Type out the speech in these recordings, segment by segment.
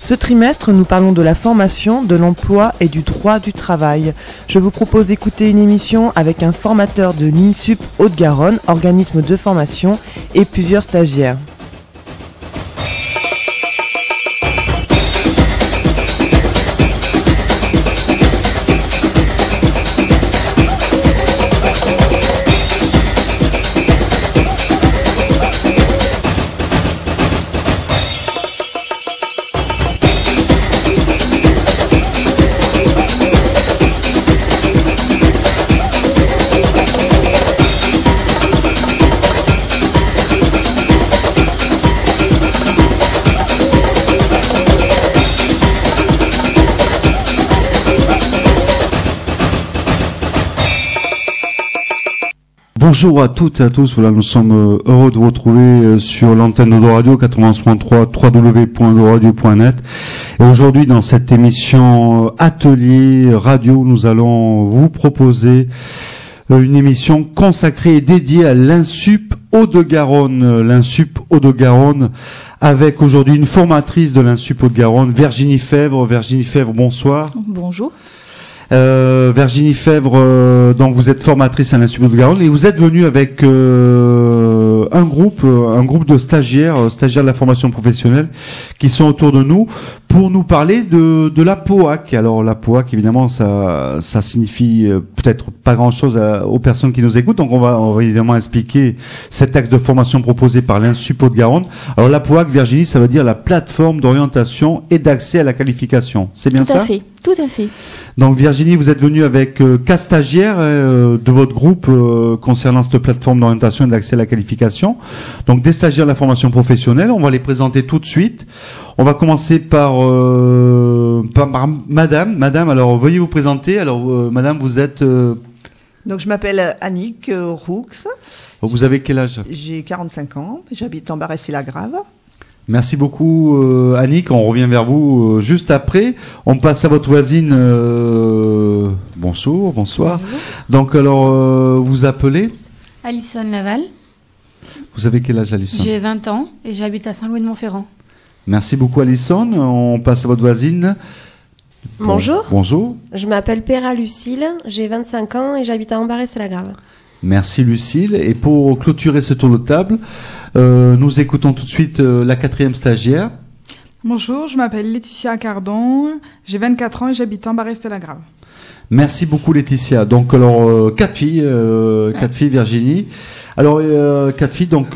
Ce trimestre, nous parlons de la formation, de l'emploi et du droit du travail. Je vous propose d'écouter une émission avec un formateur de l'INSUP Haute-Garonne, organisme de formation, et plusieurs stagiaires. Bonjour à toutes et à tous, voilà, nous sommes heureux de vous retrouver sur l'antenne d'Audoradio 91.3 www.audoradio.net. Et aujourd'hui, dans cette émission Atelier Radio, nous allons vous proposer une émission consacrée et dédiée à l'INSUP Haut-de-Garonne. L'INSUP Haut-de-Garonne, avec aujourd'hui une formatrice de l'INSUP Haut-de-Garonne, Virginie Fèvre. Virginie Fèvre, bonsoir. Bonjour. Virginie Fèvre, donc vous êtes formatrice à l'Institut de Garonne et vous êtes venue avec un groupe de stagiaires de la formation professionnelle qui sont autour de nous pour nous parler de la POAC. Alors la POAC, évidemment, ça signifie peut-être pas grand-chose aux personnes qui nous écoutent, donc on va évidemment expliquer cet axe de formation proposé par l'Institut de Garonne. Alors la POAC, Virginie, ça veut dire la plateforme d'orientation et d'accès à la qualification. C'est bien ça ? Tout à fait. Donc Virginie, vous êtes venue avec 4 stagiaires de votre groupe concernant cette plateforme d'orientation et d'accès à la qualification. Donc des stagiaires de la formation professionnelle, on va les présenter tout de suite. On va commencer par Madame. Madame, alors veuillez vous présenter. Alors Madame, vous êtes... Donc je m'appelle Annick Roux. Vous avez quel âge ? J'ai 45 ans, j'habite en Barès-et-la-Grave. Merci beaucoup Annick, on revient vers vous juste après. On passe à votre voisine. Bonsoir. Bonjour. Donc alors vous appelez Alison Laval. Vous avez quel âge, Alison ? J'ai 20 ans et j'habite à Saint-Louis-de-Montferrand. Merci beaucoup Alison, on passe à votre voisine. Bonjour. Bonjour. Je m'appelle Péra Lucille, j'ai 25 ans et j'habite à Ambarès-et-la-Grave. Merci Lucille. Et pour clôturer ce tour de table, nous écoutons tout de suite la 4e stagiaire. Bonjour, je m'appelle Laetitia Cardon, j'ai 24 ans et j'habite en Barès-et-la-Grave. Merci beaucoup Laetitia. Donc alors 4 filles, 4 filles Virginie. Alors 4 filles donc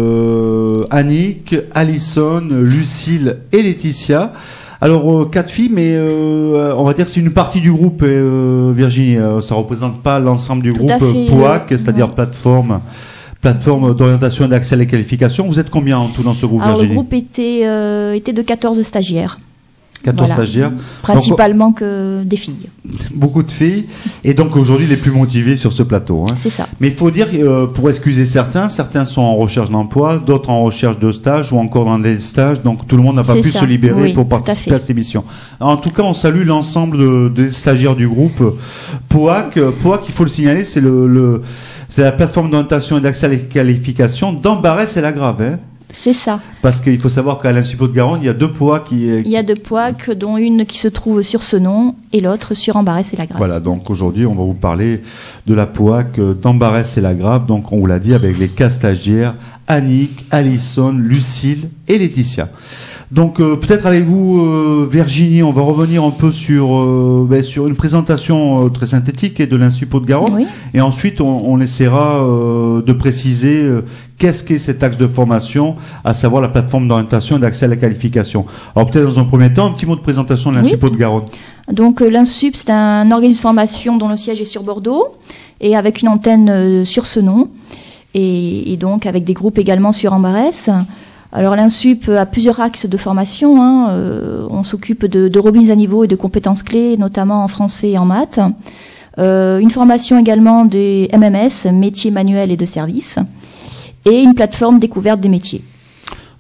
Annick, Alison, Lucille et Laetitia. Alors 4 filles, mais on va dire que c'est une partie du groupe, Virginie. Ça représente pas l'ensemble du groupe POAC, c'est-à-dire plateforme d'orientation et d'accès à la qualification. Vous êtes combien en tout dans ce groupe, Virginie ? Le groupe était de 14 stagiaires. 14 stagiaires. Principalement que des filles. Beaucoup de filles. Et donc aujourd'hui les plus motivées sur ce plateau. Hein. C'est ça. Mais il faut dire, pour excuser certains sont en recherche d'emploi, d'autres en recherche de stage ou encore dans des stages. Donc tout le monde n'a pas pu se libérer pour participer à cette émission. En tout cas, on salue l'ensemble des stagiaires du groupe POAC. POAC, il faut le signaler, c'est c'est la plateforme d'orientation et d'accès à la qualification d'Ambarès-et-la-Grave. Hein. C'est ça. Parce qu'il faut savoir qu'à l'Institut de Garonne, il y a 2 POAC Il y a 2 POAC, dont une qui se trouve sur Senon et l'autre sur Ambarès-et-la-Grave. Voilà, donc aujourd'hui, on va vous parler de la POAC d'Ambarès-et-la-Grave. Donc, on vous l'a dit, avec les 4 stagiaires, Annick, Alison, Lucille et Laetitia. Donc peut-être avec vous, Virginie, on va revenir un peu sur une présentation très synthétique de l'Institut de Garonne. Oui. Et ensuite, on essaiera de préciser qu'est-ce qu'est cet axe de formation, à savoir la plateforme d'orientation et d'accès à la qualification. Alors peut-être dans un premier temps, un petit mot de présentation de l'Institut de Garonne. Donc l'INSUP, c'est un organisme de formation dont le siège est sur Bordeaux et avec une antenne sur Senon et donc avec des groupes également sur Ambarès. Alors l'INSUP a plusieurs axes de formation. On s'occupe de remise à niveau et de compétences clés, notamment en français et en maths. Une formation également des MMS, métiers manuels et de services, et une plateforme découverte des métiers.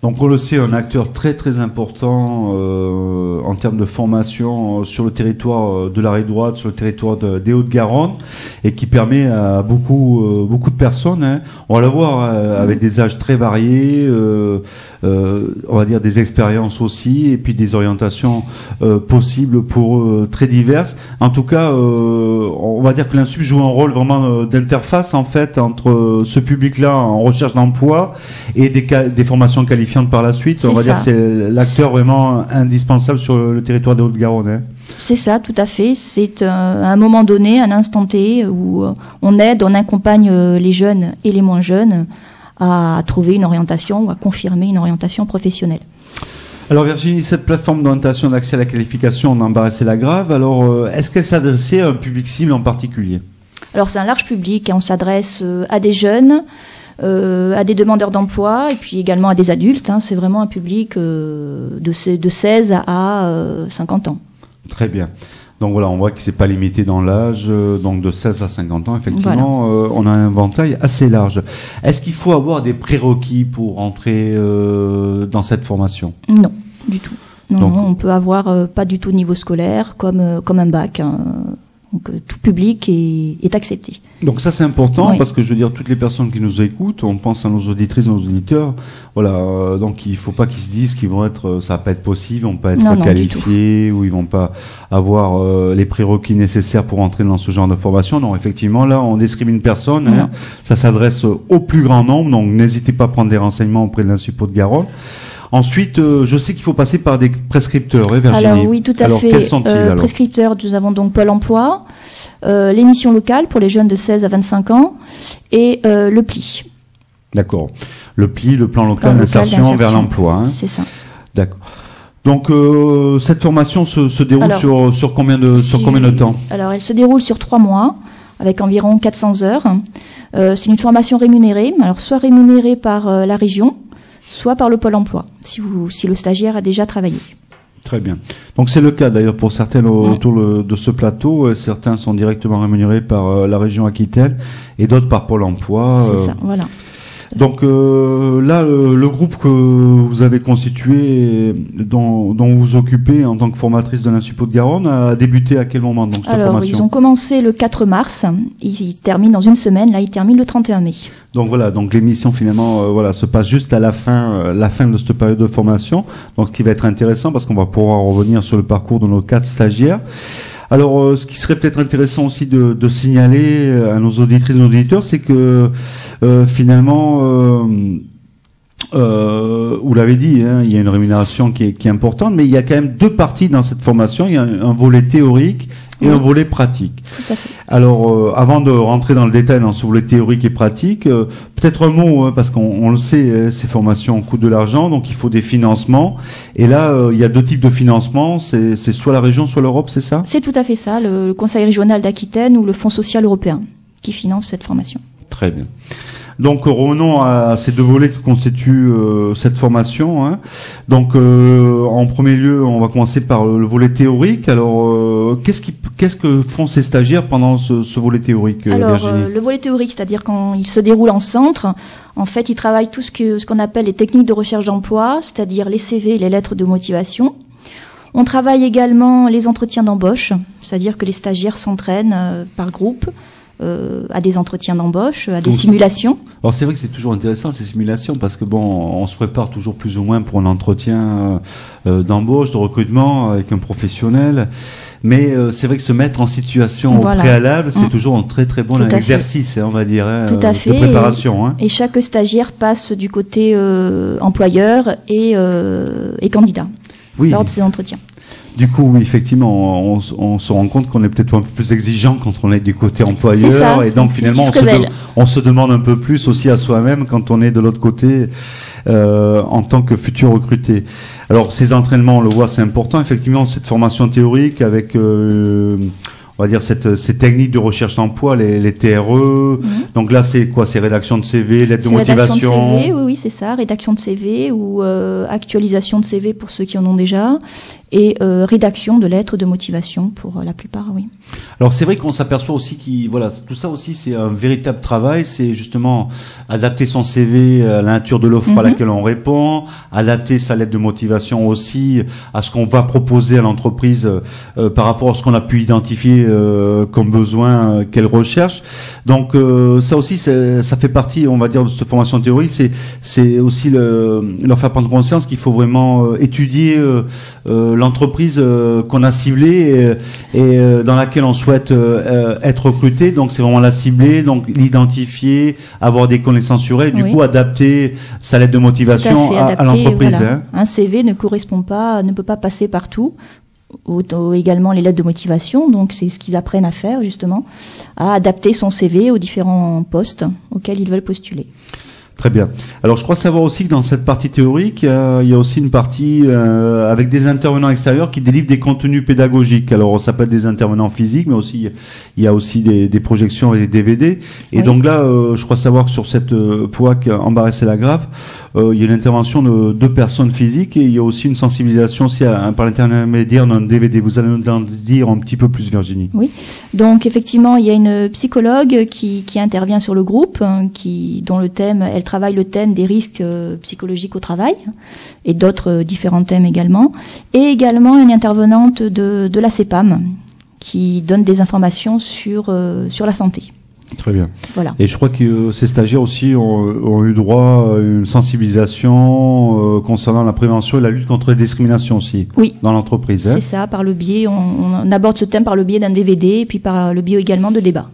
Donc on le sait, un acteur très très important en termes de formation sur le territoire de la rive droite, sur le territoire des Hauts-de-Garonne, et qui permet à beaucoup de personnes, hein, on va le voir, avec des âges très variés, on va dire des expériences aussi, et puis des orientations possibles pour eux très diverses. En tout cas, on va dire que l'Insup joue un rôle vraiment d'interface en fait entre ce public-là en recherche d'emploi et des formations qualifiantes par la suite. On va dire que c'est l'acteur vraiment indispensable sur le territoire des Hauts-de-Garonne. Hein. C'est ça, tout à fait. C'est à un moment donné, à un instant T, où on aide, on accompagne les jeunes et les moins jeunes à trouver une orientation ou à confirmer une orientation professionnelle. Alors Virginie, cette plateforme d'orientation d'accès à la qualification, on embarrassait la grave. Alors, est-ce qu'elle s'adressait à un public cible en particulier? Alors c'est un large public, hein, on s'adresse à des jeunes, à des demandeurs d'emploi et puis également à des adultes. Hein, c'est vraiment un public de 16 à 50 ans. Très bien. Donc voilà, on voit que c'est pas limité dans l'âge, donc de 16 à 50 ans, effectivement, voilà. On a un éventail assez large. Est-ce qu'il faut avoir des prérequis pour entrer dans cette formation? Non, du tout. Non, donc, on peut avoir pas du tout de niveau scolaire, comme un bac. Hein. Donc tout public est accepté. Donc ça c'est important, oui. Parce que je veux dire, toutes les personnes qui nous écoutent, on pense à nos auditrices, nos auditeurs, voilà, donc il faut pas qu'ils se disent qu'ils vont être, ça va pas être possible, ils vont pas être qualifiés, ou ils vont pas avoir les prérequis nécessaires pour entrer dans ce genre de formation. Non, effectivement, là on discrimine personne, hein, ça s'adresse au plus grand nombre, donc n'hésitez pas à prendre des renseignements auprès de l'Insup Hauts-de-Garonne. Ensuite, je sais qu'il faut passer par des prescripteurs, hein, Virginie. Alors oui, tout à fait. Quels sont-ils alors? Prescripteurs, nous avons donc Pôle emploi, les missions locales pour les jeunes de 16 à 25 ans et le PLI. D'accord. Le PLI, le plan local d'insertion vers l'emploi. Hein. C'est ça. D'accord. Donc cette formation se déroule sur combien de temps? Alors elle se déroule sur 3 mois avec environ 400 heures. C'est une formation rémunérée. Alors soit rémunérée par la région, soit par le Pôle emploi, si le stagiaire a déjà travaillé. Très bien. Donc c'est le cas d'ailleurs pour certains autour de ce plateau. Certains sont directement rémunérés par la région Aquitaine et d'autres par Pôle emploi. C'est ça, voilà. Donc là, le groupe que vous avez constitué, dont vous vous occupez en tant que formatrice de l'Insup Hauts-de-Garonne, a débuté à quel moment donc cette formation? Ils ont commencé le 4 mars, ils terminent dans une semaine, là ils terminent le 31 mai. Donc voilà, donc l'émission finalement se passe juste à la fin de cette période de formation. Donc ce qui va être intéressant parce qu'on va pouvoir revenir sur le parcours de nos 4 stagiaires. Alors, ce qui serait peut-être intéressant aussi de signaler à nos auditrices et nos auditeurs, c'est que finalement, vous l'avez dit, hein, il y a une rémunération qui est importante, mais il y a quand même 2 parties dans cette formation. Il y a un volet théorique et un volet pratique. Tout à fait. Alors, avant de rentrer dans le détail dans ce volet théorique et pratique, peut-être un mot, parce qu'on le sait, ces formations coûtent de l'argent, donc il faut des financements. Et là, il y a 2 types de financement, c'est soit la région, soit l'Europe, c'est ça? C'est tout à fait ça, le Conseil régional d'Aquitaine ou le Fonds social européen qui finance cette formation. Très bien. Donc revenons à ces 2 volets qui constituent cette formation. Hein. Donc en premier lieu, on va commencer par le volet théorique. Alors qu'est-ce que font ces stagiaires pendant ce volet théorique, Virginie? Le volet théorique, c'est-à-dire quand il se déroule en centre, en fait, ils travaillent tout ce qu'on appelle les techniques de recherche d'emploi, c'est-à-dire les CV et les lettres de motivation. On travaille également les entretiens d'embauche, c'est-à-dire que les stagiaires s'entraînent par groupe à des entretiens d'embauche, à des simulations. Alors c'est vrai que c'est toujours intéressant ces simulations parce que on se prépare toujours plus ou moins pour un entretien d'embauche, de recrutement avec un professionnel. Mais c'est vrai que se mettre en situation au préalable, c'est toujours un très très bon exercice, on va dire, de préparation. Et chaque stagiaire passe du côté employeur et candidat lors de ces entretiens. Du coup, oui, effectivement, on se rend compte qu'on est peut-être un peu plus exigeant quand on est du côté employeur, ça, et donc finalement on se demande un peu plus aussi à soi-même quand on est de l'autre côté en tant que futur recruté. Alors ces entraînements, on le voit, c'est important. Effectivement, cette formation théorique avec on va dire ces techniques de recherche d'emploi, les TRE. Donc là, c'est quoi? C'est rédaction de CV, lettre de motivation. Rédaction de CV, oui, c'est ça. Rédaction de CV ou actualisation de CV pour ceux qui en ont déjà. et rédaction de lettres de motivation pour la plupart, oui. Alors c'est vrai qu'on s'aperçoit aussi tout ça aussi c'est un véritable travail, c'est justement adapter son CV à la nature de l'offre à laquelle on répond, adapter sa lettre de motivation aussi à ce qu'on va proposer à l'entreprise par rapport à ce qu'on a pu identifier comme besoin qu'elle recherche. Donc ça aussi ça fait partie, on va dire, de cette formation théorique, c'est aussi leur faire prendre conscience qu'il faut vraiment étudier l'entreprise qu'on a ciblée et dans laquelle on souhaite être recruté. Donc c'est vraiment la cibler, donc l'identifier, avoir des connaissances sur elle, du coup adapter sa lettre de motivation à l'entreprise. Voilà. Un CV ne peut pas passer partout. Également les lettres de motivation, donc c'est ce qu'ils apprennent à faire justement, à adapter son CV aux différents postes auxquels ils veulent postuler. Très bien. Alors je crois savoir aussi que dans cette partie théorique, il y a aussi une partie avec des intervenants extérieurs qui délivrent des contenus pédagogiques. Alors ça peut être des intervenants physiques, mais aussi il y a aussi des projections et des DVD. Et donc là, je crois savoir que sur cette POAC Ambarès-et-Lagrave, il y a une intervention de 2 personnes physiques et il y a aussi une sensibilisation aussi par l'intermédiaire d'un DVD. Vous allez nous en dire un petit peu plus, Virginie. Oui. Donc effectivement, il y a une psychologue qui intervient sur le groupe, dont le thème, elle travaille le thème des risques psychologiques au travail et d'autres différents thèmes également. Et également une intervenante de la CEPAM qui donne des informations sur la santé. Très bien. Voilà. Et je crois que ces stagiaires aussi ont eu droit à une sensibilisation concernant la prévention et la lutte contre les discriminations aussi. Oui. Dans l'entreprise. C'est ça, par le biais, on aborde ce thème par le biais d'un DVD et puis par le biais également de débats.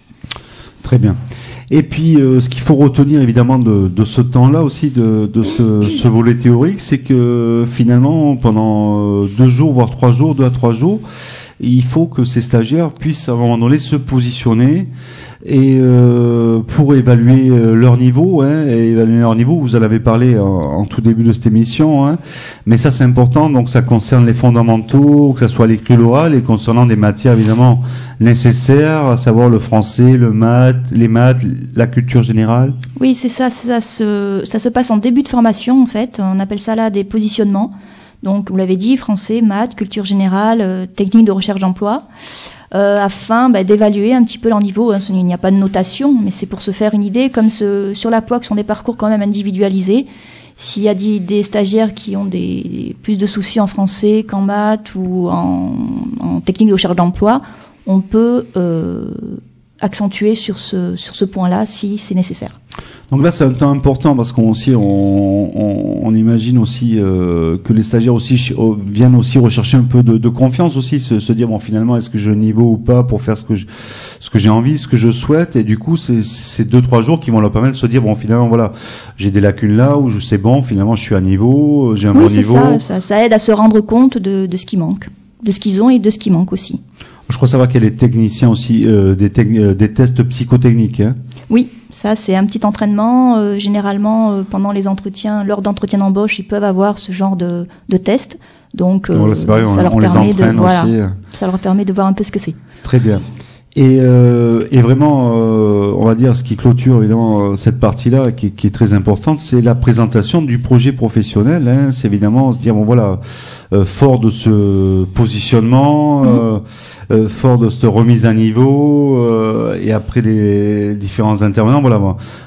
Très bien. Et puis, ce qu'il faut retenir évidemment de ce temps-là aussi, de ce volet théorique, c'est que finalement, pendant 2 jours, voire 3 jours, 2 à 3 jours, il faut que ces stagiaires puissent à un moment donné se positionner et pour évaluer leur niveau, vous en avez parlé en tout début de cette émission, mais ça c'est important, donc ça concerne les fondamentaux, que ça soit l'écrit, l'oral, et concernant des matières évidemment nécessaires, à savoir le français, les maths, la culture générale. Oui, c'est ça, ça se passe en début de formation en fait, on appelle ça là des positionnements. Donc, vous l'avez dit, français, maths, culture générale, technique de recherche d'emploi, afin d'évaluer un petit peu leur niveau. Il n'y a pas de notation, mais c'est pour se faire une idée. Comme sur la POAC, ce sont des parcours quand même individualisés. S'il y a des stagiaires qui ont plus de soucis en français qu'en maths ou en technique de recherche d'emploi, on peut accentuer sur ce point-là si c'est nécessaire. Donc là, c'est un temps important parce qu'on imagine aussi que les stagiaires aussi viennent aussi rechercher un peu de confiance aussi, se dire bon finalement est-ce que j'ai le niveau ou pas pour faire ce que j'ai envie, ce que je souhaite, et du coup c'est 2-3 jours qui vont leur permettre de se dire bon finalement voilà j'ai des lacunes là où je sais bon finalement je suis à niveau, j'ai un bon niveau. Oui, ça aide à se rendre compte de ce qui manque, de ce qu'ils ont et de ce qui manque aussi. Je crois savoir qu'il y a des techniciens aussi, des tests psychotechniques. Hein. Oui, ça c'est un petit entraînement. Généralement, pendant les entretiens, lors d'entretiens d'embauche, ils peuvent avoir ce genre de test. Donc, ça leur permet ça leur permet de voir un peu ce que c'est. Très bien. Et vraiment, on va dire, ce qui clôture évidemment cette partie-là, qui est très importante, c'est la présentation du projet professionnel. Hein. C'est évidemment se dire bon voilà, fort de ce positionnement. Fort de cette remise à niveau et après les différents intervenants, voilà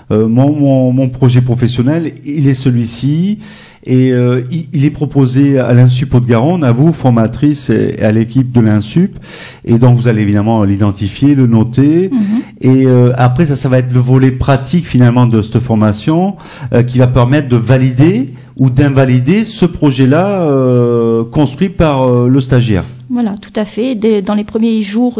mon projet professionnel, il est celui-ci et il est proposé à l'Insup Haute-Garonne, à vous formatrice et à l'équipe de l'Insup, et donc vous allez évidemment l'identifier, le noter et après ça va être le volet pratique finalement de cette formation qui va permettre de valider ou d'invalider ce projet-là construit par le stagiaire. Voilà, tout à fait. Dans les premiers jours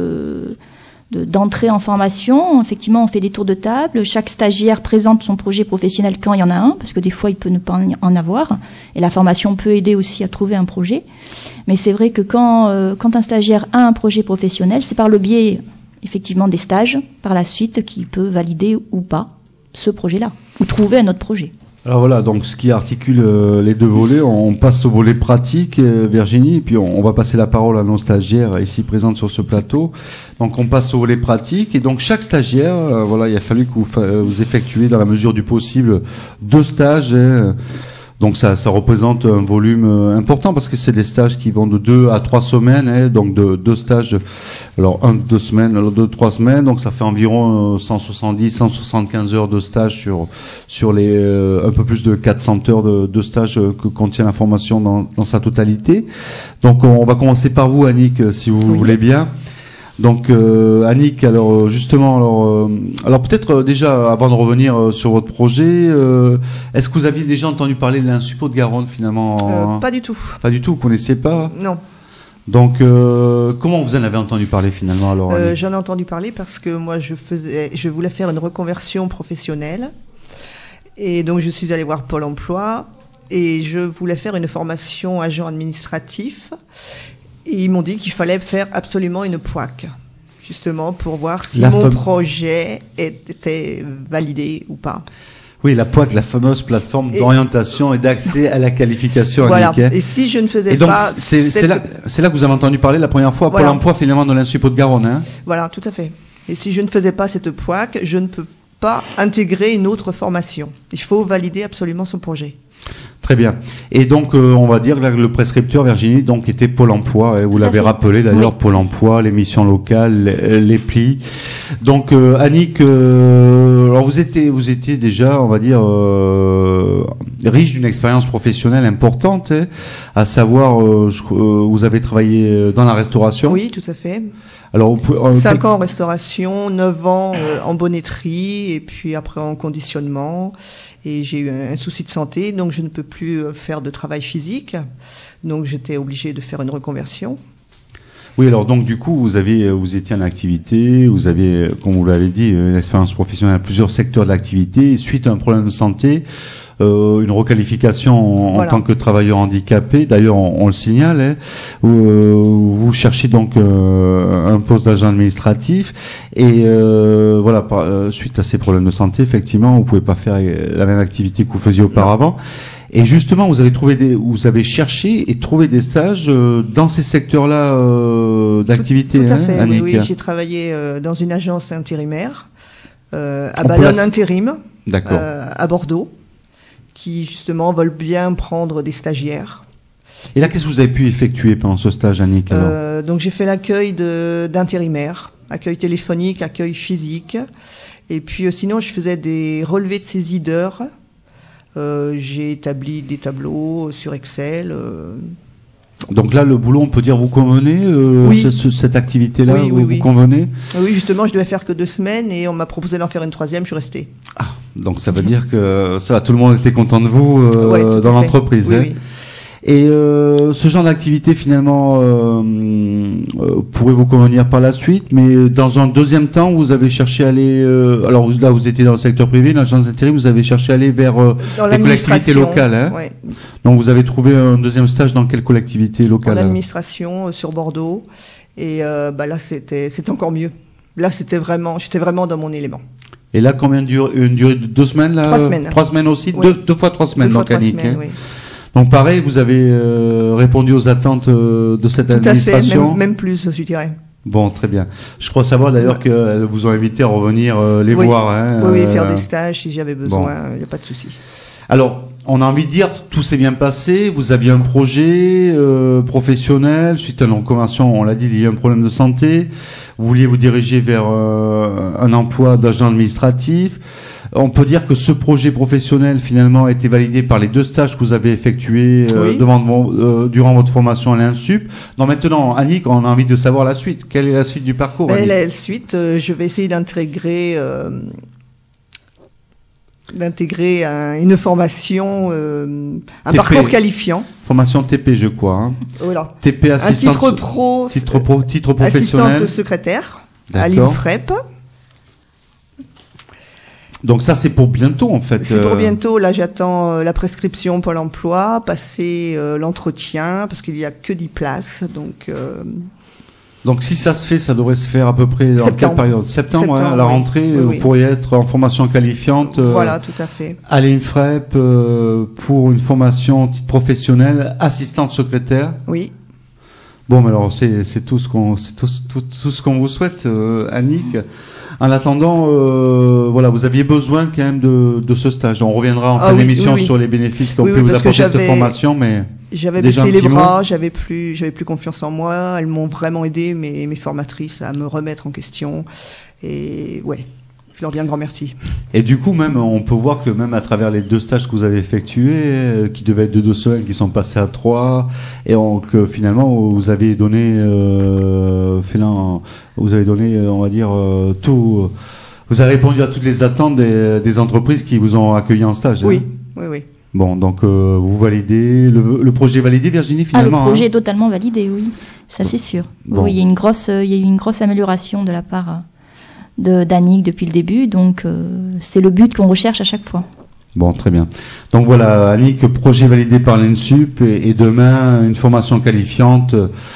d'entrée en formation, effectivement, on fait des tours de table. Chaque stagiaire présente son projet professionnel quand il y en a un, parce que des fois, il peut ne pas en avoir. Et la formation peut aider aussi à trouver un projet. Mais c'est vrai que quand un stagiaire a un projet professionnel, c'est par le biais, effectivement, des stages, par la suite, qu'il peut valider ou pas ce projet-là, ou trouver un autre projet. Alors voilà, donc ce qui articule les 2 volets, on passe au volet pratique, Virginie, et puis on va passer la parole à nos stagiaires ici présentes sur ce plateau. Donc on passe au volet pratique, et donc chaque stagiaire, voilà, il a fallu que vous effectuiez dans la mesure du possible 2 stages Donc ça représente un volume important parce que c'est des stages qui vont de 2 à 3 semaines, hein, donc de 2 stages, alors 1 2 semaines, alors 2 3 semaines, donc ça fait environ 175 heures de stage sur les un peu plus de 400 heures de stage que contient la formation dans sa totalité. Donc on va commencer par vous, Annick, si vous voulez bien. Donc Annick, alors justement, alors peut-être déjà avant de revenir sur votre projet, est-ce que vous aviez déjà entendu parler de l'Insup Haute-Garonne finalement? Pas du tout. Pas du tout, vous connaissez pas? Non. Donc comment vous en avez entendu parler finalement alors? J'en ai entendu parler parce que moi je voulais faire une reconversion professionnelle et donc je suis allée voir Pôle Emploi et je voulais faire une formation agent administratif. Et ils m'ont dit qu'il fallait faire absolument une POAC, justement pour voir si mon projet était validé ou pas. Oui, la POAC, la fameuse plateforme d'orientation et d'accès à la qualification. Voilà. Annick. Et si je ne faisais et donc, pas... c'est là que vous avez entendu parler la première fois, Pôle Emploi finalement de l'Insup Haute-Garonne. Hein. Voilà, tout à fait. Et si je ne faisais pas cette POAC, je ne peux pas intégrer une autre formation. Il faut valider absolument son projet. Très bien. Et donc, on va dire que le prescripteur, Virginie, donc était Pôle Emploi. Vous l'avez rappelé d'ailleurs, oui. Pôle Emploi, les missions locales, les plis. Donc, Annick, alors vous étiez déjà, on va dire, riche d'une expérience professionnelle importante, hein, à savoir, vous avez travaillé dans la restauration. Oui, tout à fait. Alors, 5 ans en restauration, 9 ans en bonneterie, et puis après en conditionnement. Et j'ai eu un souci de santé, donc je ne peux plus faire de travail physique. Donc j'étais obligée de faire une reconversion. Oui, alors donc du coup, vous étiez en activité, vous aviez, comme vous l'avez dit, une expérience professionnelle à plusieurs secteurs de l'activité. Suite à un problème de santé, une requalification en tant que travailleur handicapé. D'ailleurs, on le signale. Hein, vous cherchez donc un poste d'agent administratif et voilà. Suite à ces problèmes de santé, effectivement, vous pouvez pas faire la même activité que vous faisiez auparavant. Et justement, vous avez cherché et trouvé des stages dans ces secteurs-là d'activité. Tout à fait. Annick. Oui, j'ai travaillé dans une agence intérimaire à Ballon Intérim, à Bordeaux, qui justement veulent bien prendre des stagiaires. Et là, qu'est-ce que vous avez pu effectuer pendant ce stage, Annick? Donc j'ai fait l'accueil d'intérimaires, accueil téléphonique, accueil physique, et puis sinon je faisais des relevés de saisie d'heures. J'ai établi des tableaux sur Excel. Donc là, le boulot, on peut dire, vous convenez oui. Cette activité-là, oui, vous convenez? Oui, justement, je devais faire que 2 semaines et on m'a proposé d'en faire une 3e, je suis restée. Ah, donc ça veut dire que tout le monde était content de vous dans l'entreprise. Oui, hein. oui. Et ce genre d'activité, finalement, pourrait vous convenir par la suite, mais dans un deuxième temps, vous avez cherché à aller... alors là, vous étiez dans le secteur privé, dans l'agence d'intérim, vous avez cherché à aller vers les collectivités locales. Hein. Ouais. Donc vous avez trouvé un deuxième stage dans quelle collectivité locale? En administration, sur Bordeaux. Et là, c'était encore mieux. Là, j'étais vraiment dans mon élément. Et là, combien une durée de 2 semaines là? 3 semaines. 3 semaines aussi, oui. 2 fois 3 semaines, 2 fois donc Annick. 3 semaines, oui. Donc pareil, vous avez répondu aux attentes de cette administration. Tout à fait, même plus, je dirais. Bon, très bien. Je crois savoir d'ailleurs qu'elles vous ont invité à revenir les voir. Hein, oui, faire des stages si j'avais besoin, il n'y a pas de souci. Alors, on a envie de dire, tout s'est bien passé, vous aviez un projet professionnel, suite à une reconversion, on l'a dit, il y a eu un problème de santé, vous vouliez vous diriger vers un emploi d'agent administratif. On peut dire que ce projet professionnel, finalement, a été validé par les 2 stages que vous avez effectués durant votre formation à l'Insup. Donc maintenant, Annick, on a envie de savoir la suite. Quelle est la suite du parcours? La suite, je vais essayer d'intégrer une formation, un parcours qualifiant. Formation TP, je crois. Hein. Voilà. TP assistante. Titre professionnel. Assistante secrétaire à l'INFREP. Donc ça, c'est pour bientôt, en fait. C'est pour bientôt. Là, j'attends la prescription Pôle Emploi, passer l'entretien, parce qu'il n'y a que 10 places. Donc si ça se fait, ça devrait se faire à peu près dans quelle période? Septembre, à la rentrée, vous pourriez être en formation qualifiante. Voilà, tout à fait. À l'INFREP pour une formation titre professionnel, assistante secrétaire. Oui. Bon, mais alors c'est tout ce qu'on vous souhaite, Annick. En attendant, voilà, vous aviez besoin quand même de ce stage. On reviendra en fin d'émission sur les bénéfices qu'on peut vous apporter cette formation, mais j'avais baissé les bras, j'avais plus confiance en moi. Elles m'ont vraiment aidé, mes formatrices, à me remettre en question. Et ouais, je leur dis un grand merci. Et du coup, même, on peut voir que même à travers les 2 stages que vous avez effectués, qui devaient être de 2 semaines, qui sont passés à 3, et que finalement, vous avez donné, on va dire, tout. Vous avez répondu à toutes les attentes des entreprises qui vous ont accueilli en stage. Oui, hein. oui. Bon, donc vous validez le projet est validé, Virginie, finalement. Le projet est totalement validé, oui, ça c'est sûr. Bon. Oui, il y a eu une grosse amélioration de la part d'Annick depuis le début, donc c'est le but qu'on recherche à chaque fois. Bon, très bien. Donc voilà, Annick, projet validé par l'ENSUP et demain une formation qualifiante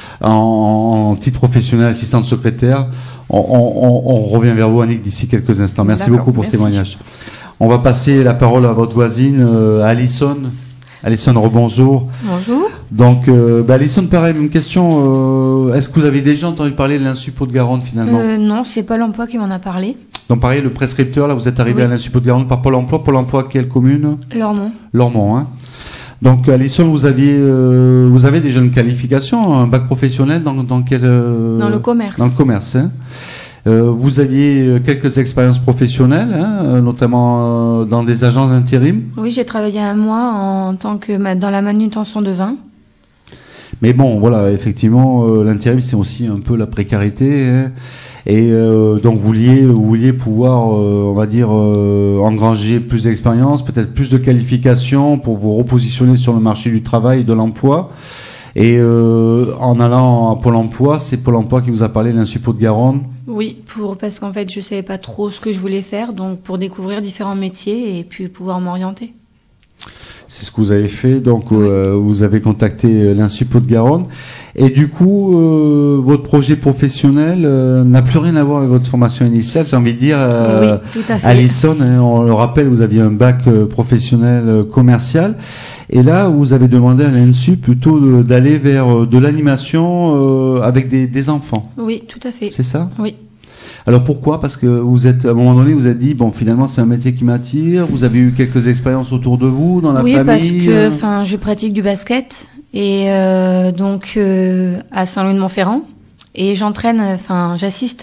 en titre professionnel assistante secrétaire. On revient vers vous, Annick, d'ici quelques instants. Merci beaucoup pour ce témoignage. On va passer la parole à votre voisine, Alison. Alison, rebonjour. Bonjour. Donc, Alison, pareil, même question. Est-ce que vous avez déjà entendu parler de l'Insup Haute-Garonne finalement? Non, c'est Pôle emploi qui m'en a parlé. Donc, pareil, le prescripteur, là, vous êtes arrivé à l'Insup Haute-Garonne par Pôle emploi. Pôle emploi, quelle commune? Lormont. Lormont, hein. Donc, Alison, vous avez déjà une qualification, un bac professionnel dans quel? Dans le commerce. Dans le commerce, hein. Vous aviez quelques expériences professionnelles, hein, notamment dans des agences d'intérim. Oui, j'ai travaillé 1 mois en tant que dans la manutention de vin. Mais bon, voilà, effectivement, l'intérim, c'est aussi un peu la précarité. Hein, et donc, vous vouliez pouvoir, on va dire, engranger plus d'expérience, peut-être plus de qualifications pour vous repositionner sur le marché du travail et de l'emploi. Et en allant à Pôle emploi, c'est Pôle emploi qui vous a parlé de l'Insup Haute-Garonne? Oui, parce qu'en fait, je savais pas trop ce que je voulais faire, donc pour découvrir différents métiers et puis pouvoir m'orienter. C'est ce que vous avez fait, donc vous avez contacté l'Insup Haute-Garonne. Et du coup, votre projet professionnel n'a plus rien à voir avec votre formation initiale, j'ai envie de dire. Oui, tout à fait. Alison, hein, on le rappelle, vous aviez un bac professionnel commercial. Et là, vous avez demandé à l'Insup plutôt d'aller vers de l'animation avec des enfants. Oui, tout à fait. C'est ça? Oui. Alors pourquoi? Parce que vous êtes, à un moment donné, vous êtes dit, bon, finalement, c'est un métier qui m'attire. Vous avez eu quelques expériences autour de vous, dans la famille? Oui, parce que, je pratique du basket et donc à Saint-Louis-de-Montferrand et j'assiste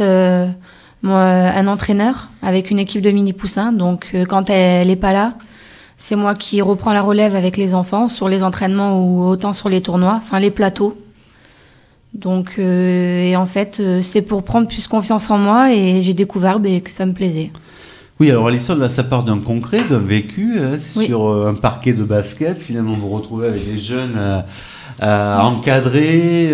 un entraîneur avec une équipe de mini poussins. Donc quand elle est pas là, c'est moi qui reprends la relève avec les enfants sur les entraînements ou autant sur les tournois, les plateaux. Donc, et en fait, c'est pour prendre plus confiance en moi et j'ai découvert que ça me plaisait. Oui, alors Alison, là, ça part d'un concret, d'un vécu. Hein, c'est sur un parquet de basket. Finalement, vous vous retrouvez avec des jeunes à encadrer,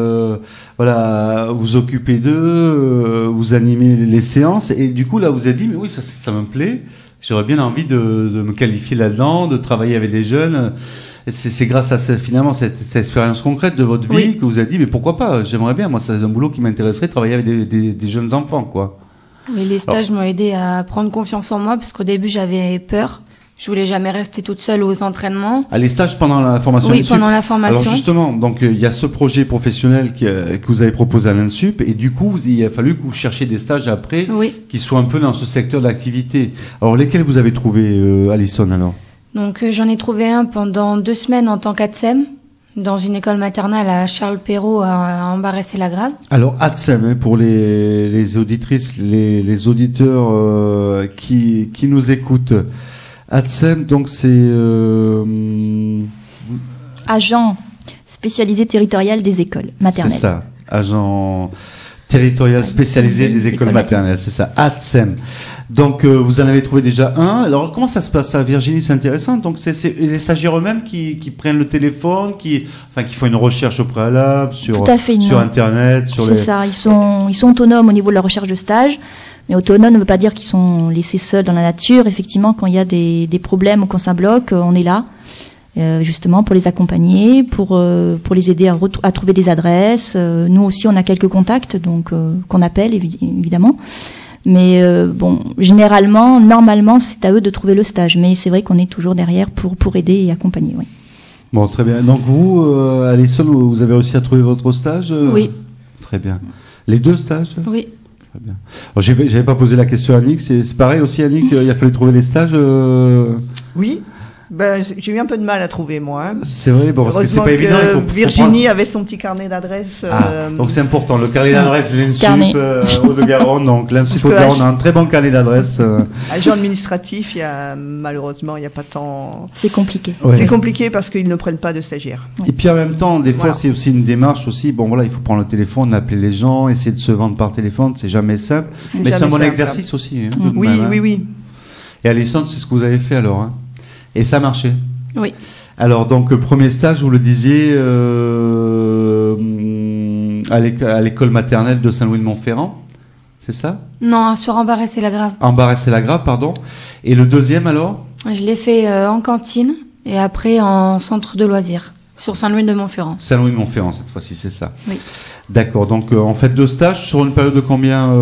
voilà, vous occuper d'eux, vous animez les séances. Et du coup, là, vous avez dit, mais oui, ça me plaît. J'aurais bien envie de me qualifier là-dedans, de travailler avec des jeunes. C'est grâce à finalement cette expérience concrète de votre vie que vous avez dit, mais pourquoi pas? J'aimerais bien, moi, c'est un boulot qui m'intéresserait, travailler avec des jeunes enfants, quoi. Oui, les stages m'ont aidé à prendre confiance en moi, parce qu'au début, j'avais peur. Je voulais jamais rester toute seule aux entraînements. Ah, les stages pendant la formation? Oui, pendant la formation. Alors justement, donc il y a ce projet professionnel que vous avez proposé à l'Insup, et du coup, il a fallu que vous cherchiez des stages après qui soient un peu dans ce secteur d'activité. Alors lesquels vous avez trouvé, Alison, alors? Donc j'en ai trouvé un pendant 2 semaines en tant qu'ATSEM, dans une école maternelle à Charles Perrault à Ambarès-et-Lagrave. Alors ATSEM, hein, pour les auditrices, les auditeurs qui nous écoutent. ATSEM, donc c'est agent spécialisé territorial des écoles maternelles. C'est ça, agent territorial spécialisé des écoles maternelles, c'est ça, ATSEM. Donc vous en avez trouvé déjà un. Alors comment ça se passe ça, Virginie? C'est intéressant. Donc c'est les stagiaires eux-mêmes qui prennent le téléphone, qui font une recherche au préalable sur internet, C'est ça. Ils sont autonomes au niveau de la recherche de stage. Mais autonome ne veut pas dire qu'ils sont laissés seuls dans la nature. Effectivement, quand il y a des problèmes ou quand ça bloque, on est là, justement, pour les accompagner, pour les aider à trouver des adresses. Nous aussi, on a quelques contacts, donc qu'on appelle, évidemment. Mais généralement, normalement, c'est à eux de trouver le stage. Mais c'est vrai qu'on est toujours derrière pour aider et accompagner, oui. Bon, très bien. Donc vous, Alison, vous avez réussi à trouver votre stage? Oui. Très bien. Les 2 stages? Oui. Très bien. Alors, j'avais pas posé la question à Annick. C'est pareil aussi, Annick. Il a fallu trouver les stages. Oui. Ben, j'ai eu un peu de mal à trouver, moi. Hein. C'est vrai, bon, parce que c'est pas évident. Il faut Virginie avait son petit carnet d'adresses. Donc c'est important. Le carnet d'adresses, l'INSUP, Haut-de-Garonne. Donc l'INSUP Haut-de-Garonne a un très bon carnet d'adresses. Agent administratif, malheureusement, il n'y a pas tant. C'est compliqué. Ouais. C'est compliqué parce qu'ils ne prennent pas de stagiaires. Et puis en même temps, des fois, c'est aussi une démarche aussi. Bon, voilà, il faut prendre le téléphone, appeler les gens, essayer de se vendre par téléphone. C'est jamais simple. Mais c'est un bon exercice aussi. Hein, oui, même, hein. oui. Et Alison, c'est ce que vous avez fait alors, hein. Et ça marchait. Oui. Alors donc premier stage, vous le disiez, à l'école maternelle de Saint-Louis-de-Montferrand, c'est ça? Non, sur Ambarès-et-Lagrave. Ambarès-et-Lagrave, pardon. Et le deuxième alors? Je l'ai fait en cantine et après en centre de loisirs, sur Saint-Louis-de-Montferrand. Saint-Louis-de-Montferrand, cette fois-ci, c'est ça. Oui. D'accord, donc en fait 2 stages sur une période de combien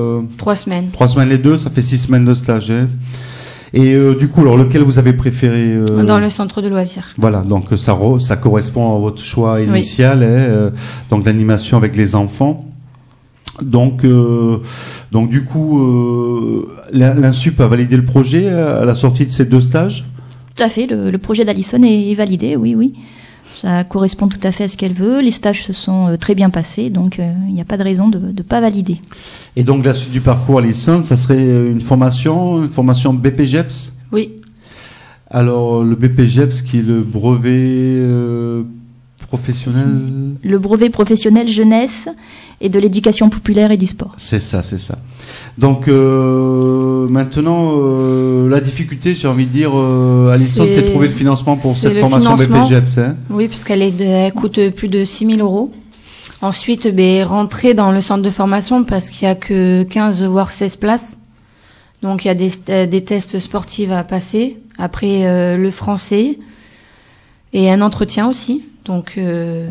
3 semaines. 3 semaines les deux, ça fait 6 semaines de stage. Hein. Et du coup, alors lequel vous avez préféré Dans le centre de loisirs. Voilà, donc ça correspond à votre choix initial, hein, donc l'animation avec les enfants. Donc du coup, l'INSUP a validé le projet à la sortie de ces 2 stages. Tout à fait, le projet d'Alison est validé, oui. Ça correspond tout à fait à ce qu'elle veut. Les stages se sont très bien passés, donc il n'y a pas de raison de ne pas valider. Et donc la suite du parcours, Alison, ça serait une formation BPGEPS? Oui. Alors le BPGEPS qui est le brevet professionnel... Le brevet professionnel jeunesse et de l'éducation populaire et du sport. C'est ça. Donc maintenant, la difficulté, j'ai envie de dire, Alison, c'est de trouver le financement pour cette formation BPGEPS. Hein. Oui, puisqu'elle coûte plus de 6 000 €. Ensuite, rentrer dans le centre de formation parce qu'il n'y a que 15 voire 16 places. Donc il y a des tests sportifs à passer. Après le français et un entretien aussi. Donc il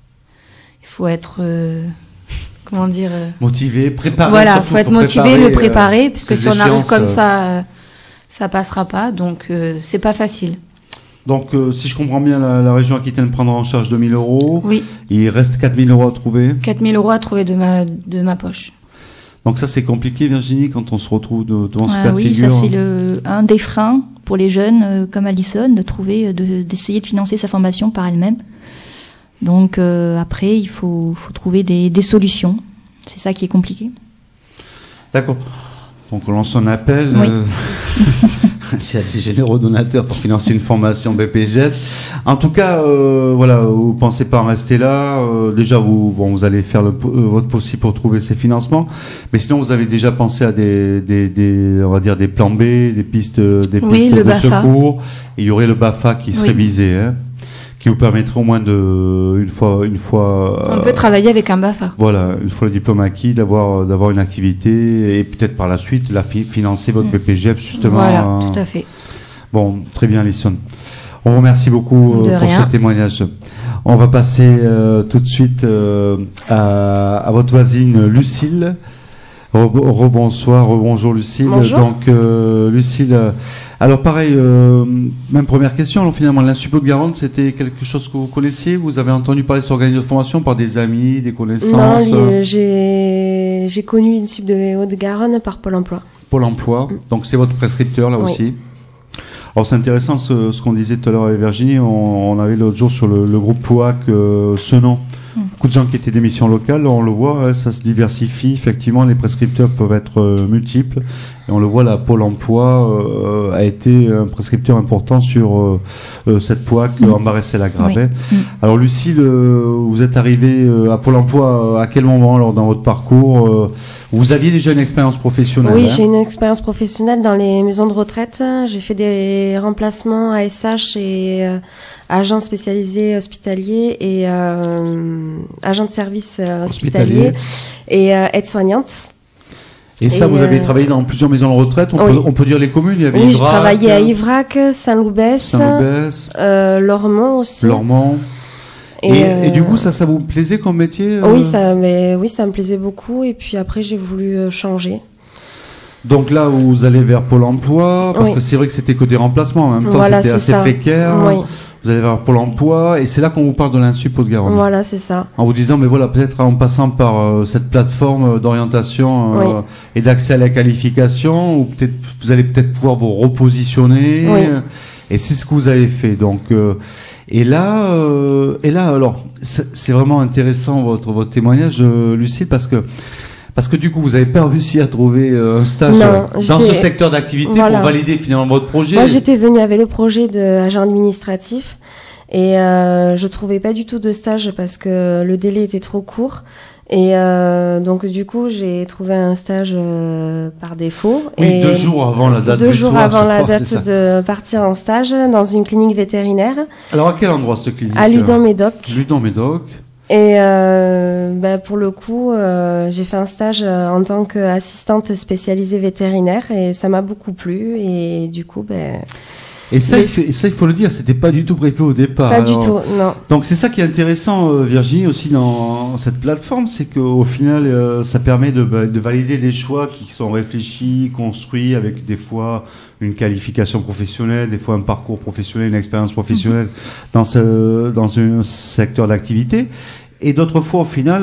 faut être... comment dire motivé, préparé. Voilà, faut être motivé, le préparer, parce que si on arrive comme ça, ça passera pas. Donc c'est pas facile. Donc si je comprends bien, la région Aquitaine prendra en charge 2 000 €. Oui. Il reste 4 000 € à trouver. 4 000 € à trouver de ma poche. Donc ça c'est compliqué, Virginie, quand on se retrouve devant ce cas de figure. Oui, ça c'est un des freins pour les jeunes comme Alison, d'essayer de financer sa formation par elle-même. Donc après, il faut trouver des solutions. C'est ça qui est compliqué. D'accord. Donc on lance un appel. Oui. S'il y a des généreux donateurs pour financer une formation BPGEPS. En tout cas, voilà, vous pensez pas en rester là. Déjà, vous allez faire votre possible pour trouver ces financements. Mais sinon, vous avez déjà pensé à on va dire des plans B, des pistes de secours. Et il y aurait le BAFA qui serait visé, hein, qui vous permettrait au moins une fois. On peut travailler avec un BAFA. Voilà, une fois le diplôme acquis, d'avoir une activité et peut-être par la suite financer votre BPGEPS justement. Voilà, tout à fait. Bon, très bien, Alison. On vous remercie beaucoup pour ce témoignage. On va passer tout de suite à votre voisine Lucille. Rebonjour Lucille. Bonjour. Donc Lucille, alors pareil, même première question. Alors finalement, l'INSUP Haute-Garonne, c'était quelque chose que vous connaissiez? Vous avez entendu parler de cet organisme de formation par des amis, des connaissances? Non, j'ai connu l'INSUP de Haute-Garonne par Pôle emploi. Pôle emploi. Donc c'est votre prescripteur là aussi. Alors c'est intéressant ce qu'on disait tout à l'heure avec Virginie. On avait l'autre jour sur le groupe POAC Senon. Beaucoup de gens qui étaient des missions locales, on le voit, ça se diversifie. Effectivement, les prescripteurs peuvent être multiples. Et on le voit, là, Pôle emploi a été un prescripteur important sur cette POAC Ambarès-et-Lagrave. Oui. Alors, Lucille, vous êtes arrivée à Pôle emploi à quel moment alors dans votre parcours? Vous aviez déjà une expérience professionnelle? Oui, j'ai une expérience professionnelle dans les maisons de retraite. J'ai fait des remplacements ASH et agent spécialisé hospitalier et agent de service hospitalier et aide-soignante. Et ça, vous avez travaillé dans plusieurs maisons de retraite. On peut dire les communes. Il y avait oui, Ivrac, je travaillais à Ivrac, Saint-Loubès, Lormont aussi. Lormont. Et du coup, ça vous plaisait comme métier? Oui, ça me plaisait beaucoup. Et puis après, j'ai voulu changer. Donc là, vous allez vers Pôle emploi, parce que c'est vrai que c'était que des remplacements. En même temps, c'était assez précaire. Oui. vous allez voir Pôle emploi, et c'est là qu'on vous parle de l'Insup Haute-Garonne. Voilà, c'est ça. En vous disant, mais voilà, peut-être en passant par cette plateforme d'orientation et d'accès à la qualification, ou peut-être vous allez peut-être pouvoir vous repositionner. Oui. Et c'est ce que vous avez fait. Donc, et là, alors, c'est vraiment intéressant votre témoignage, Lucille, parce que du coup, vous n'avez pas réussi à trouver un stage dans ce secteur d'activité pour valider finalement votre projet. Moi, j'étais venue avec le projet d'agent administratif et je trouvais pas du tout de stage parce que le délai était trop court. Et donc du coup, j'ai trouvé un stage par défaut. Oui, et 2 jours avant la date. 2 jours avant la date de partir en stage dans une clinique vétérinaire. Alors à quel endroit cette clinique? À Ludon-Médoc. Ludon-Médoc. Et pour le coup, j'ai fait un stage en tant qu'assistante spécialisée vétérinaire et ça m'a beaucoup plu. Et du coup, Et ça, il faut le dire, c'était pas du tout prévu au départ. Pas du tout, non. Donc c'est ça qui est intéressant, Virginie, aussi dans cette plateforme, c'est qu'au final, ça permet de valider des choix qui sont réfléchis, construits, avec des fois une qualification professionnelle, des fois un parcours professionnel, une expérience professionnelle dans un secteur d'activité. Et d'autres fois, au final,